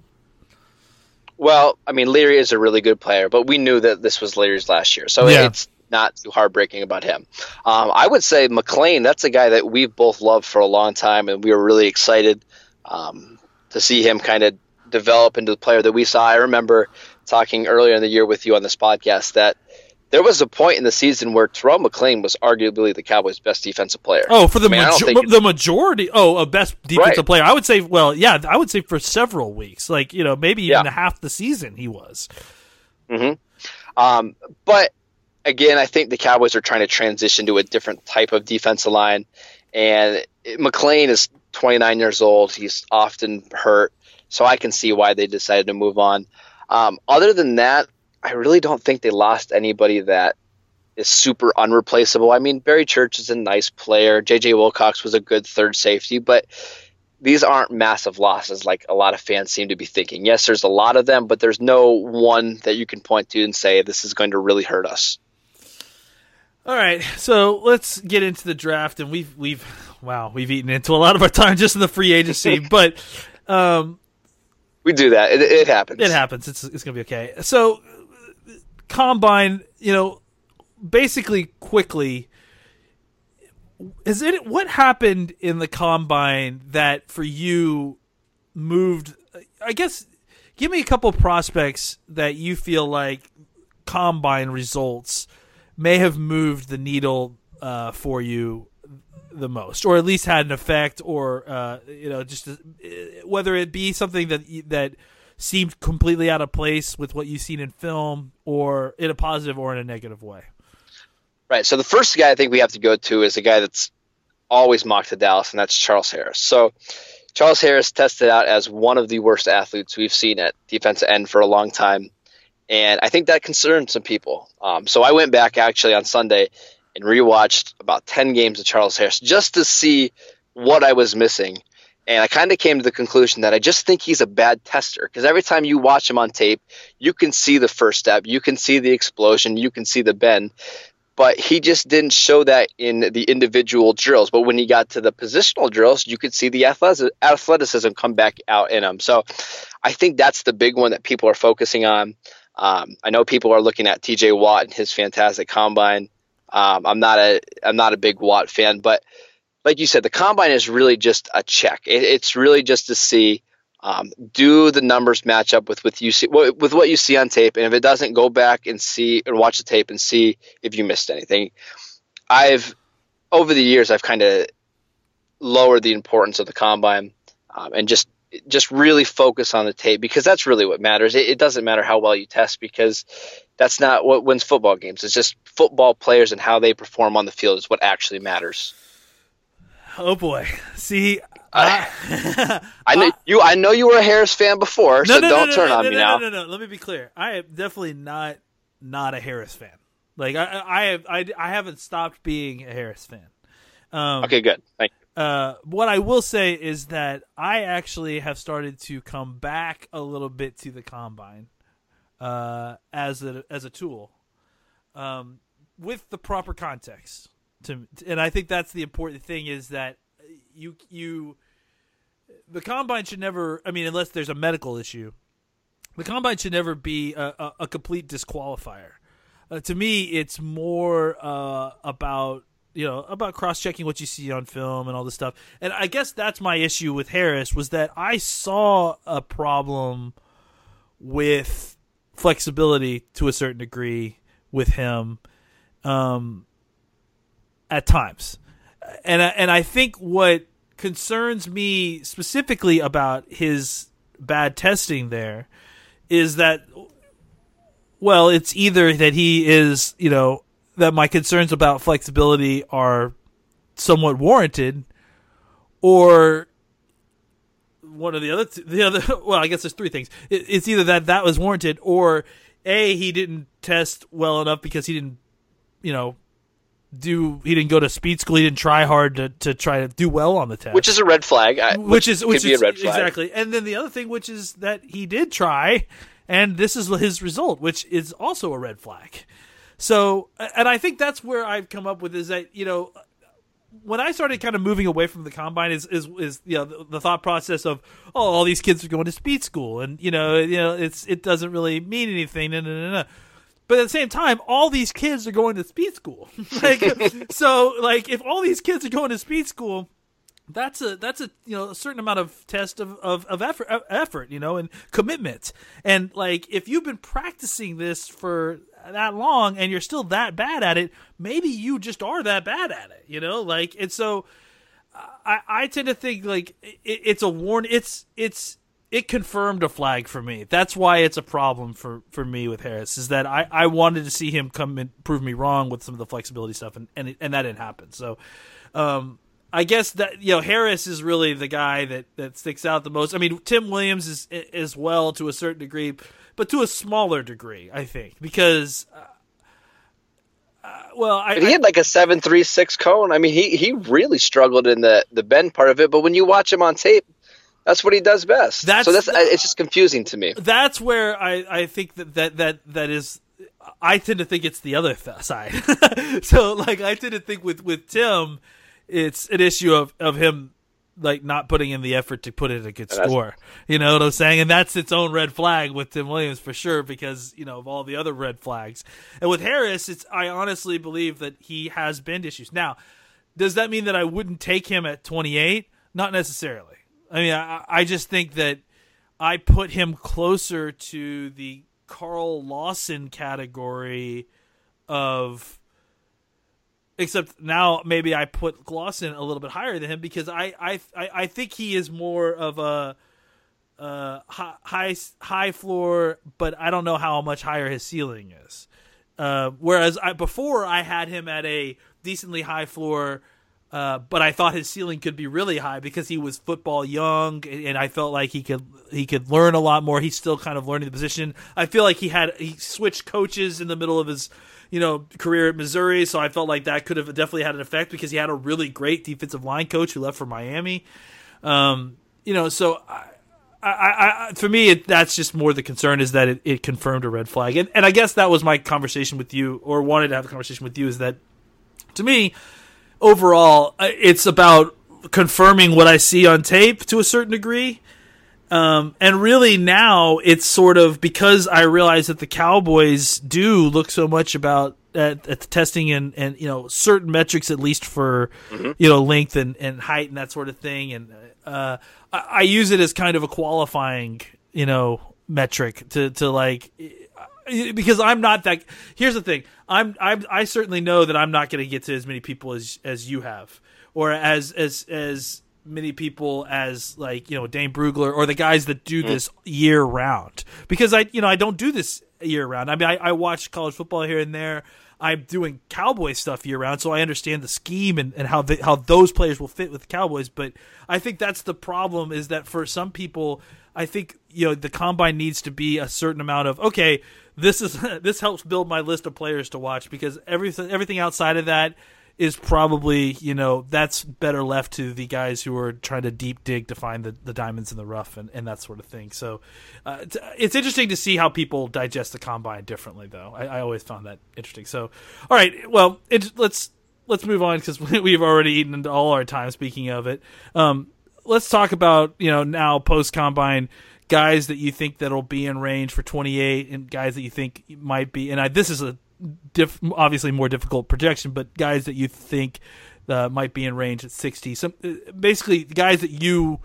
[SPEAKER 3] Well, I mean, Leary is a really good player, but we knew that this was Leary's last year, so yeah. It's not too heartbreaking about him. Um, I would say McClain, that's a guy that we've both loved for a long time, and we were really excited um, to see him kind of develop into the player that we saw. I remember talking earlier in the year with you on this podcast that there was a point in the season where Terrell McClain was arguably the Cowboys' best defensive player.
[SPEAKER 1] Oh, for the,
[SPEAKER 3] I mean,
[SPEAKER 1] majo- the majority. Oh, a best defensive
[SPEAKER 3] right.
[SPEAKER 1] player. I would say, well, yeah, I would say for several weeks. Like, you know, maybe even
[SPEAKER 3] yeah.
[SPEAKER 1] half the season he was.
[SPEAKER 3] Mm-hmm. Um, but, again, I think the Cowboys are trying to transition to a different type of defensive line. And McClain is twenty-nine years old. He's often hurt. So I can see why they decided to move on. Um, other than that, I really don't think they lost anybody that is super unreplaceable. I mean, Barry Church is a nice player. J J. Wilcox was a good third safety, but these aren't massive losses like a lot of fans seem to be thinking. Yes, there's a lot of them, but there's no one that you can point to and say this is going to really hurt us.
[SPEAKER 1] All right, so let's get into the draft, and we've we've wow, we've eaten into a lot of our time just in the free agency, but um,
[SPEAKER 3] we do that. It, it happens.
[SPEAKER 1] It happens. It's it's gonna be okay. So. Combine, you know, basically quickly, is it what happened in the combine that for you moved? I guess give me a couple of prospects that you feel like combine results may have moved the needle uh, for you the most, or at least had an effect, or uh, you know, just whether it be something that that. seemed completely out of place with what you've seen in film, or in a positive or in a negative way.
[SPEAKER 3] Right. So the first guy I think we have to go to is a guy that's always mocked to Dallas, and that's Charles Harris. So Charles Harris tested out as one of the worst athletes we've seen at defensive end for a long time. And I think that concerned some people. Um, so I went back actually on Sunday and rewatched about ten games of Charles Harris just to see what I was missing. And I kind of came to the conclusion that I just think he's a bad tester, because every time you watch him on tape, you can see the first step, you can see the explosion, you can see the bend, but he just didn't show that in the individual drills. But when he got to the positional drills, you could see the athleticism come back out in him. So I think that's the big one that people are focusing on. Um, I know people are looking at T J Watt and his fantastic combine. Um, I'm not a I'm not a big Watt fan, but like you said, the combine is really just a check. It, it's really just to see, um, do the numbers match up with with you see with what you see on tape, and if it doesn't, go back and see and watch the tape and see if you missed anything. I've over the years I've kind of lowered the importance of the combine um, and just. just really focus on the tape, because that's really what matters. It, it doesn't matter how well you test, because that's not what wins football games. It's just football players and how they perform on the field is what actually matters.
[SPEAKER 1] Oh boy. See,
[SPEAKER 3] I, I know you, I know you were a Harris fan before,
[SPEAKER 1] no,
[SPEAKER 3] so
[SPEAKER 1] no,
[SPEAKER 3] don't
[SPEAKER 1] no,
[SPEAKER 3] turn
[SPEAKER 1] no,
[SPEAKER 3] on
[SPEAKER 1] no,
[SPEAKER 3] me
[SPEAKER 1] no,
[SPEAKER 3] now.
[SPEAKER 1] No, no, no, let me be clear. I am definitely not, not a Harris fan. Like I, I have, I, I haven't stopped being a Harris fan. Um,
[SPEAKER 3] okay, good. Thank you.
[SPEAKER 1] Uh, what I will say is that I actually have started to come back a little bit to the combine uh, as a as a tool um, with the proper context. To and I think that's the important thing, is that you you the combine should never. I mean, unless there's a medical issue, the combine should never be a, a, a complete disqualifier. Uh, to me, it's more uh, about. You know, about cross-checking what you see on film and all this stuff. And I guess that's my issue with Harris, was that I saw a problem with flexibility to a certain degree with him um, at times. And I, and I think what concerns me specifically about his bad testing there is that, well, it's either that he is, you know, that my concerns about flexibility are somewhat warranted, or one of the other, t- the other. Well, I guess there's three things. It, it's either that that was warranted, or A, he didn't test well enough because he didn't, you know, do he didn't go to speed school. He didn't try hard to, to try to do well on the test,
[SPEAKER 3] which is a red flag. I,
[SPEAKER 1] which, which is which
[SPEAKER 3] could
[SPEAKER 1] is
[SPEAKER 3] be a red flag.
[SPEAKER 1] Exactly. And then the other thing, which is that he did try, and this is his result, which is also a red flag. So, and I think that's where I've come up with is that, you know, when I started kind of moving away from the combine is, is, is you know, the, the thought process of, oh, all these kids are going to speed school, and, you know, you know, it's, it doesn't really mean anything. No, no, no, no. But at the same time, all these kids are going to speed school. like, so like, if all these kids are going to speed school, that's a, that's a, you know, a certain amount of test of, of, of effort, effort, you know, and commitment. And like, if you've been practicing this for that long and you're still that bad at it, maybe you just are that bad at it, you know, like, and so I, I tend to think like it, it's a warn. It's, it's, it confirmed a flag for me. That's why it's a problem for, for me with Harris, is that I, I wanted to see him come and prove me wrong with some of the flexibility stuff, and, and, and that didn't happen. So, um, I guess that, you know, Harris is really the guy that, that sticks out the most. I mean, Tim Williams is as well to a certain degree, but to a smaller degree, I think, because, uh, uh, well, I,
[SPEAKER 3] he had like a seven three six cone. I mean, he, he really struggled in the, the bend part of it, but when you watch him on tape, that's what he does best.
[SPEAKER 1] That's,
[SPEAKER 3] so that's it's just confusing to me.
[SPEAKER 1] That's where I, I think that, that, that, that is. I tend to think it's the other th- side. So, like, I tend to think with, with Tim, it's an issue of, of him like not putting in the effort to put in a good score. You know what I'm saying? And that's its own red flag with Tim Williams for sure, because, you know, of all the other red flags. And with Harris, it's, I honestly believe that he has bend issues. Now, does that mean that I wouldn't take him at twenty-eight? Not necessarily. I mean, I, I just think that I put him closer to the Carl Lawson category of, except now maybe I put Lawson a little bit higher than him, because I I I think he is more of a uh, high high floor, but I don't know how much higher his ceiling is. Uh, whereas I, before I had him at a decently high floor, uh, but I thought his ceiling could be really high because he was football young, and I felt like he could he could learn a lot more. He's still kind of learning the position. I feel like he had he switched coaches in the middle of his, you know, career at Missouri, so I felt like that could have definitely had an effect, because he had a really great defensive line coach who left for Miami. Um, you know, so I, I, I, for me, it, that's just more the concern is that it, it confirmed a red flag. And, and I guess that was my conversation with you, or wanted to have a conversation with you, is that to me, overall, it's about confirming what I see on tape to a certain degree. Um, and really now it's sort of because I realize that the Cowboys do look so much about at, at the testing and, and, you know, certain metrics, at least for, mm-hmm. you know, length and, and height and that sort of thing. And, uh, I, I use it as kind of a qualifying, you know, metric to, to like, because I'm not that, here's the thing. I'm, I'm, I certainly know that I'm not going to get to as many people as, as you have, or as, as, as, many people as like, you know, Dane Brugler or the guys that do this year round, because I, you know, I don't do this year round. I mean, I, I watch college football here and there. I'm doing Cowboy stuff year round, so I understand the scheme and, and how they, how those players will fit with the Cowboys. But I think that's the problem, is that for some people, I think, you know, the combine needs to be a certain amount of, okay, this is this helps build my list of players to watch, because everything everything outside of that is probably, you know, that's better left to the guys who are trying to deep dig to find the, the diamonds in the rough and, and that sort of thing. So uh, it's, it's interesting to see how people digest the combine differently, though. I, I always found that interesting. So, all right, well, it, let's let's move on, because we've already eaten into all our time speaking of it. Um, let's talk about, you know, now post-combine, guys that you think that'll be in range for twenty-eight and guys that you think might be. And I, this is a Diff, obviously more difficult projection, but guys that you think uh, might be in range at sixty. Some basically guys that you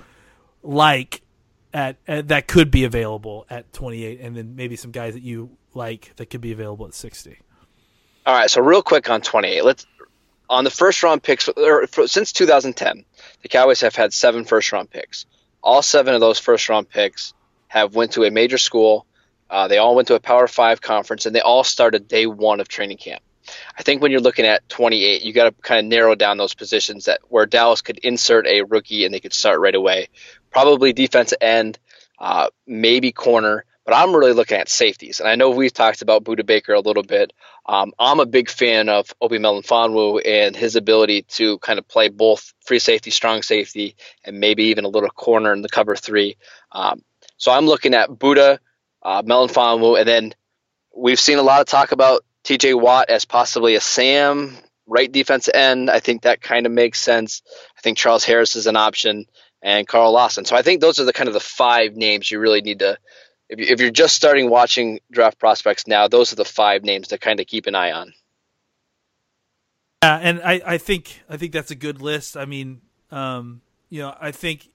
[SPEAKER 1] like at, at that could be available at twenty-eight, and then maybe some guys that you like that could be available at sixty.
[SPEAKER 3] All right, so real quick on twenty-eight. Let's on the first round picks. Or for, since two thousand ten, the Cowboys have had seven first round picks. All seven of those first round picks have went to a major school. Uh, they all went to a Power Five conference, and they all started day one of training camp. I think when you're looking at twenty-eight, you got to kind of narrow down those positions that where Dallas could insert a rookie and they could start right away. Probably defensive end, uh, maybe corner, but I'm really looking at safeties. And I know we've talked about Budda Baker a little bit. Um, I'm a big fan of Obi Melifonwu and his ability to kind of play both free safety, strong safety, and maybe even a little corner in the cover three. Um, so I'm looking at Budda, Uh, Melifonwu, and then we've seen a lot of talk about T J Watt as possibly a Sam, right defensive end. I think that kind of makes sense. I think Charles Harris is an option, and Carl Lawson. So I think those are the kind of the five names you really need to, if, you, if you're just starting watching draft prospects now, those are the five names to kind of keep an eye on.
[SPEAKER 1] Yeah, and I, I think I think that's a good list. I mean, um, you know, I think.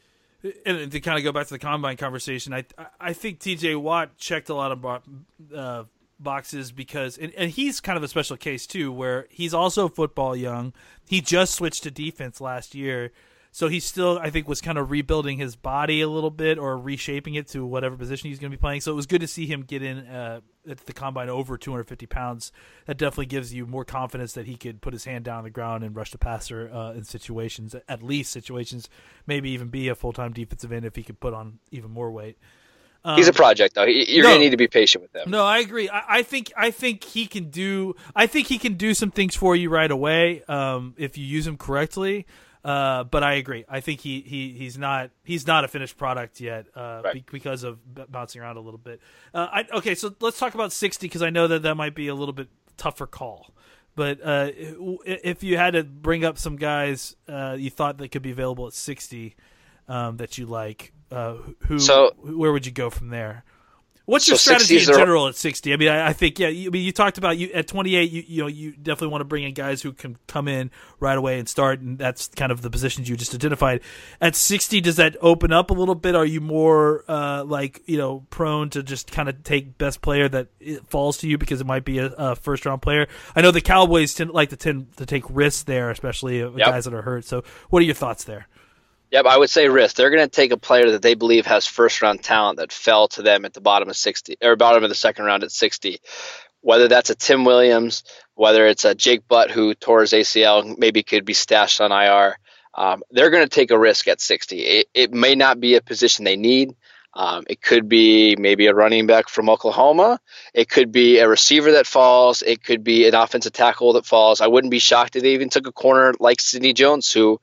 [SPEAKER 1] And to kind of go back to the combine conversation, I I think T J Watt checked a lot of uh, boxes because, and, and he's kind of a special case too, where he's also football young. He just switched to defense last year, so he still, I think, was kind of rebuilding his body a little bit or reshaping it to whatever position he's going to be playing. So it was good to see him get in uh, at the combine over two hundred fifty pounds. That definitely gives you more confidence that he could put his hand down on the ground and rush the passer uh, in situations, at least situations, maybe even be a full-time defensive end if he could put on even more weight. Um,
[SPEAKER 3] He's a project, though. You're no, going to need to be patient with him.
[SPEAKER 1] No, I agree. I, I think I think he can do. I think he can do some things for you right away um, if you use him correctly. Uh, but I agree. I think he, he, he's not he's not a finished product yet uh,
[SPEAKER 3] right.
[SPEAKER 1] be, because of b- bouncing around a little bit. Uh, I, okay, so let's talk about sixty because I know that that might be a little bit tougher call. But uh, if you had to bring up some guys uh, you thought that could be available at sixty um, that you like, uh, who
[SPEAKER 3] so,
[SPEAKER 1] where would you go from there? What's your
[SPEAKER 3] so
[SPEAKER 1] strategy in
[SPEAKER 3] are,
[SPEAKER 1] general at sixty? I mean, I, I think yeah. You, I mean, you talked about you at twenty-eight. You you know you definitely want to bring in guys who can come in right away and start, and that's kind of the positions you just identified. At sixty, does that open up a little bit? Are you more uh, like you know prone to just kind of take best player that it falls to you because it might be a, a first round player? I know the Cowboys tend like to tend to take risks there, especially with yep. guys that are hurt. So, what are your thoughts there?
[SPEAKER 3] Yep, I would say risk. They're going to take a player that they believe has first-round talent that fell to them at the bottom of sixty or bottom of the second round at sixty. Whether that's a Tim Williams, whether it's a Jake Butt who tore his A C L, maybe could be stashed on I R. Um, they're going to take a risk at sixty. It, it may not be a position they need. Um, it could be maybe a running back from Oklahoma. It could be a receiver that falls. It could be an offensive tackle that falls. I wouldn't be shocked if they even took a corner like Sidney Jones, who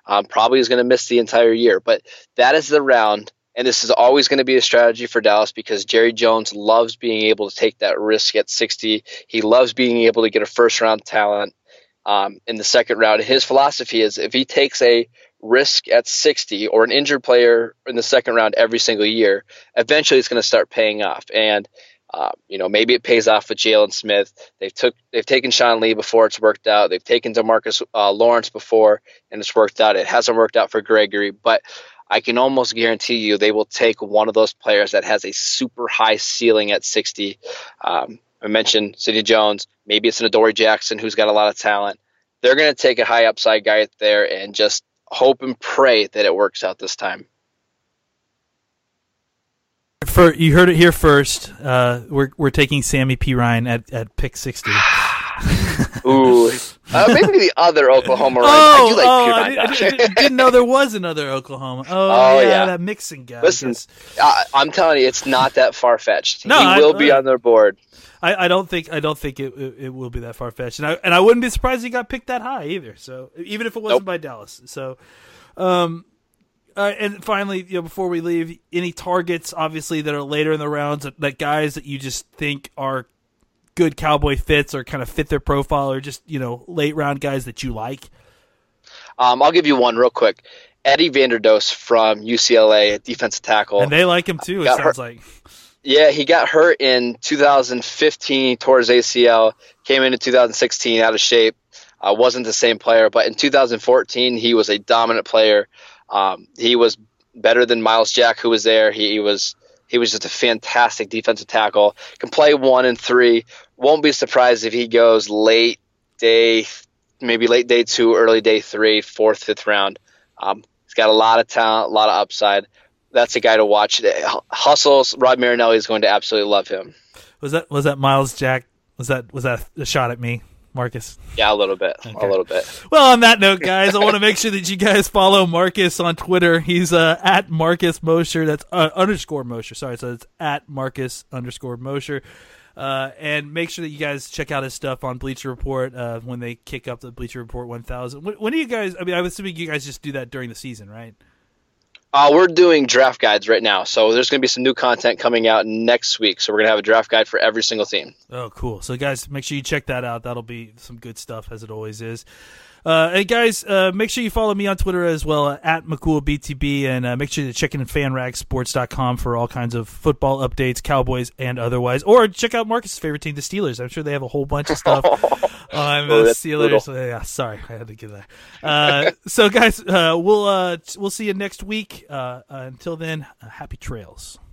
[SPEAKER 3] Um, probably is going to miss the entire year. But that is the round, and this is always going to be a strategy for Dallas because Jerry Jones loves being able to take that risk at sixty. He loves being able to get a first-round talent um, in the second round. His philosophy is if he takes a risk at sixty or an injured player in the second round every single year, eventually it's going to start paying off. And Uh, you know, maybe it pays off with Jalen Smith. They've took they've taken Sean Lee before it's worked out. They've taken DeMarcus uh, Lawrence before and it's worked out. It hasn't worked out for Gregory, but I can almost guarantee you they will take one of those players that has a super high ceiling at sixty. Um, I mentioned Sidney Jones. Maybe it's an Adoree Jackson who's got a lot of talent. They're going to take a high upside guy there and just hope and pray that it works out this time.
[SPEAKER 1] For, you heard it here first. Uh, we're we're taking Sammy P. Ryan at, at pick sixty.
[SPEAKER 3] Ooh, uh, maybe the other Oklahoma.
[SPEAKER 1] Oh,
[SPEAKER 3] I do like
[SPEAKER 1] oh
[SPEAKER 3] P.
[SPEAKER 1] I,
[SPEAKER 3] Ryan.
[SPEAKER 1] did, I did, didn't know there was another Oklahoma. Oh,
[SPEAKER 3] Oh,
[SPEAKER 1] yeah,
[SPEAKER 3] yeah.
[SPEAKER 1] that Mixon guy.
[SPEAKER 3] Listen,
[SPEAKER 1] Yes.
[SPEAKER 3] uh, I'm telling you, it's not that far fetched.
[SPEAKER 1] No,
[SPEAKER 3] he
[SPEAKER 1] I-
[SPEAKER 3] will be
[SPEAKER 1] I-
[SPEAKER 3] on their board.
[SPEAKER 1] I, I don't think I don't think it it, it will be that far fetched, and I and I wouldn't be surprised he got picked that high either. So even if it wasn't
[SPEAKER 3] Nope.
[SPEAKER 1] by Dallas, so um, uh, and finally, you know, before we leave, any targets obviously that are later in the rounds that, that guys that you just think are good Cowboy fits or kind of fit their profile, or just you know late round guys that you like.
[SPEAKER 3] Um, I'll give you one real quick. Eddie Vanderdoes from U C L A, defensive tackle.
[SPEAKER 1] And they like him too. It
[SPEAKER 3] Got
[SPEAKER 1] sounds
[SPEAKER 3] hurt.
[SPEAKER 1] like.
[SPEAKER 3] Yeah, he got hurt in two thousand fifteen, tore his A C L, came into two thousand sixteen out of shape, uh, wasn't the same player, but in two thousand fourteen, he was a dominant player. Um, he was better than Miles Jack, who was there. He, he was he was just a fantastic defensive tackle. Can play one and three. Won't be surprised if he goes late day, maybe late day two, early day three, fourth, fifth round. Um, he's got a lot of talent, a lot of upside. That's a guy to watch. Hustles. Rod Marinelli is going to absolutely love him.
[SPEAKER 1] Was that was that Miles Jack? Was that was that a shot at me, Marcus?
[SPEAKER 3] Yeah, a little bit.
[SPEAKER 1] Okay.
[SPEAKER 3] A little bit.
[SPEAKER 1] Well, on that note, guys, I want to make sure that you guys follow Marcus on Twitter. He's uh, at Marcus Mosher. That's uh, underscore Mosher. Sorry, so it's at Marcus underscore Mosher. Uh, and make sure that you guys check out his stuff on Bleacher Report uh, when they kick up the Bleacher Report one thousand. When, when do you guys? I mean, I'm assuming you guys just do that during the season, right?
[SPEAKER 3] Uh, we're doing draft guides right now, so there's going to be some new content coming out next week. So we're going to have a draft guide for every single team.
[SPEAKER 1] Oh, cool. So, guys, make sure you check that out. That'll be some good stuff, as it always is. Uh, and, guys, uh, make sure you follow me on Twitter as well, uh, at McCoolBTB, and uh, make sure to check in fan rag sports dot com for all kinds of football updates, Cowboys and otherwise. Or check out Marcus' favorite team, the Steelers. I'm sure they have a whole bunch of stuff on
[SPEAKER 3] Oh,
[SPEAKER 1] the
[SPEAKER 3] that's
[SPEAKER 1] Steelers.
[SPEAKER 3] brutal.
[SPEAKER 1] Yeah, sorry, I had to give that. Uh, so, guys, uh, we'll uh, we'll see you next week. Uh, uh, until then, uh, happy trails.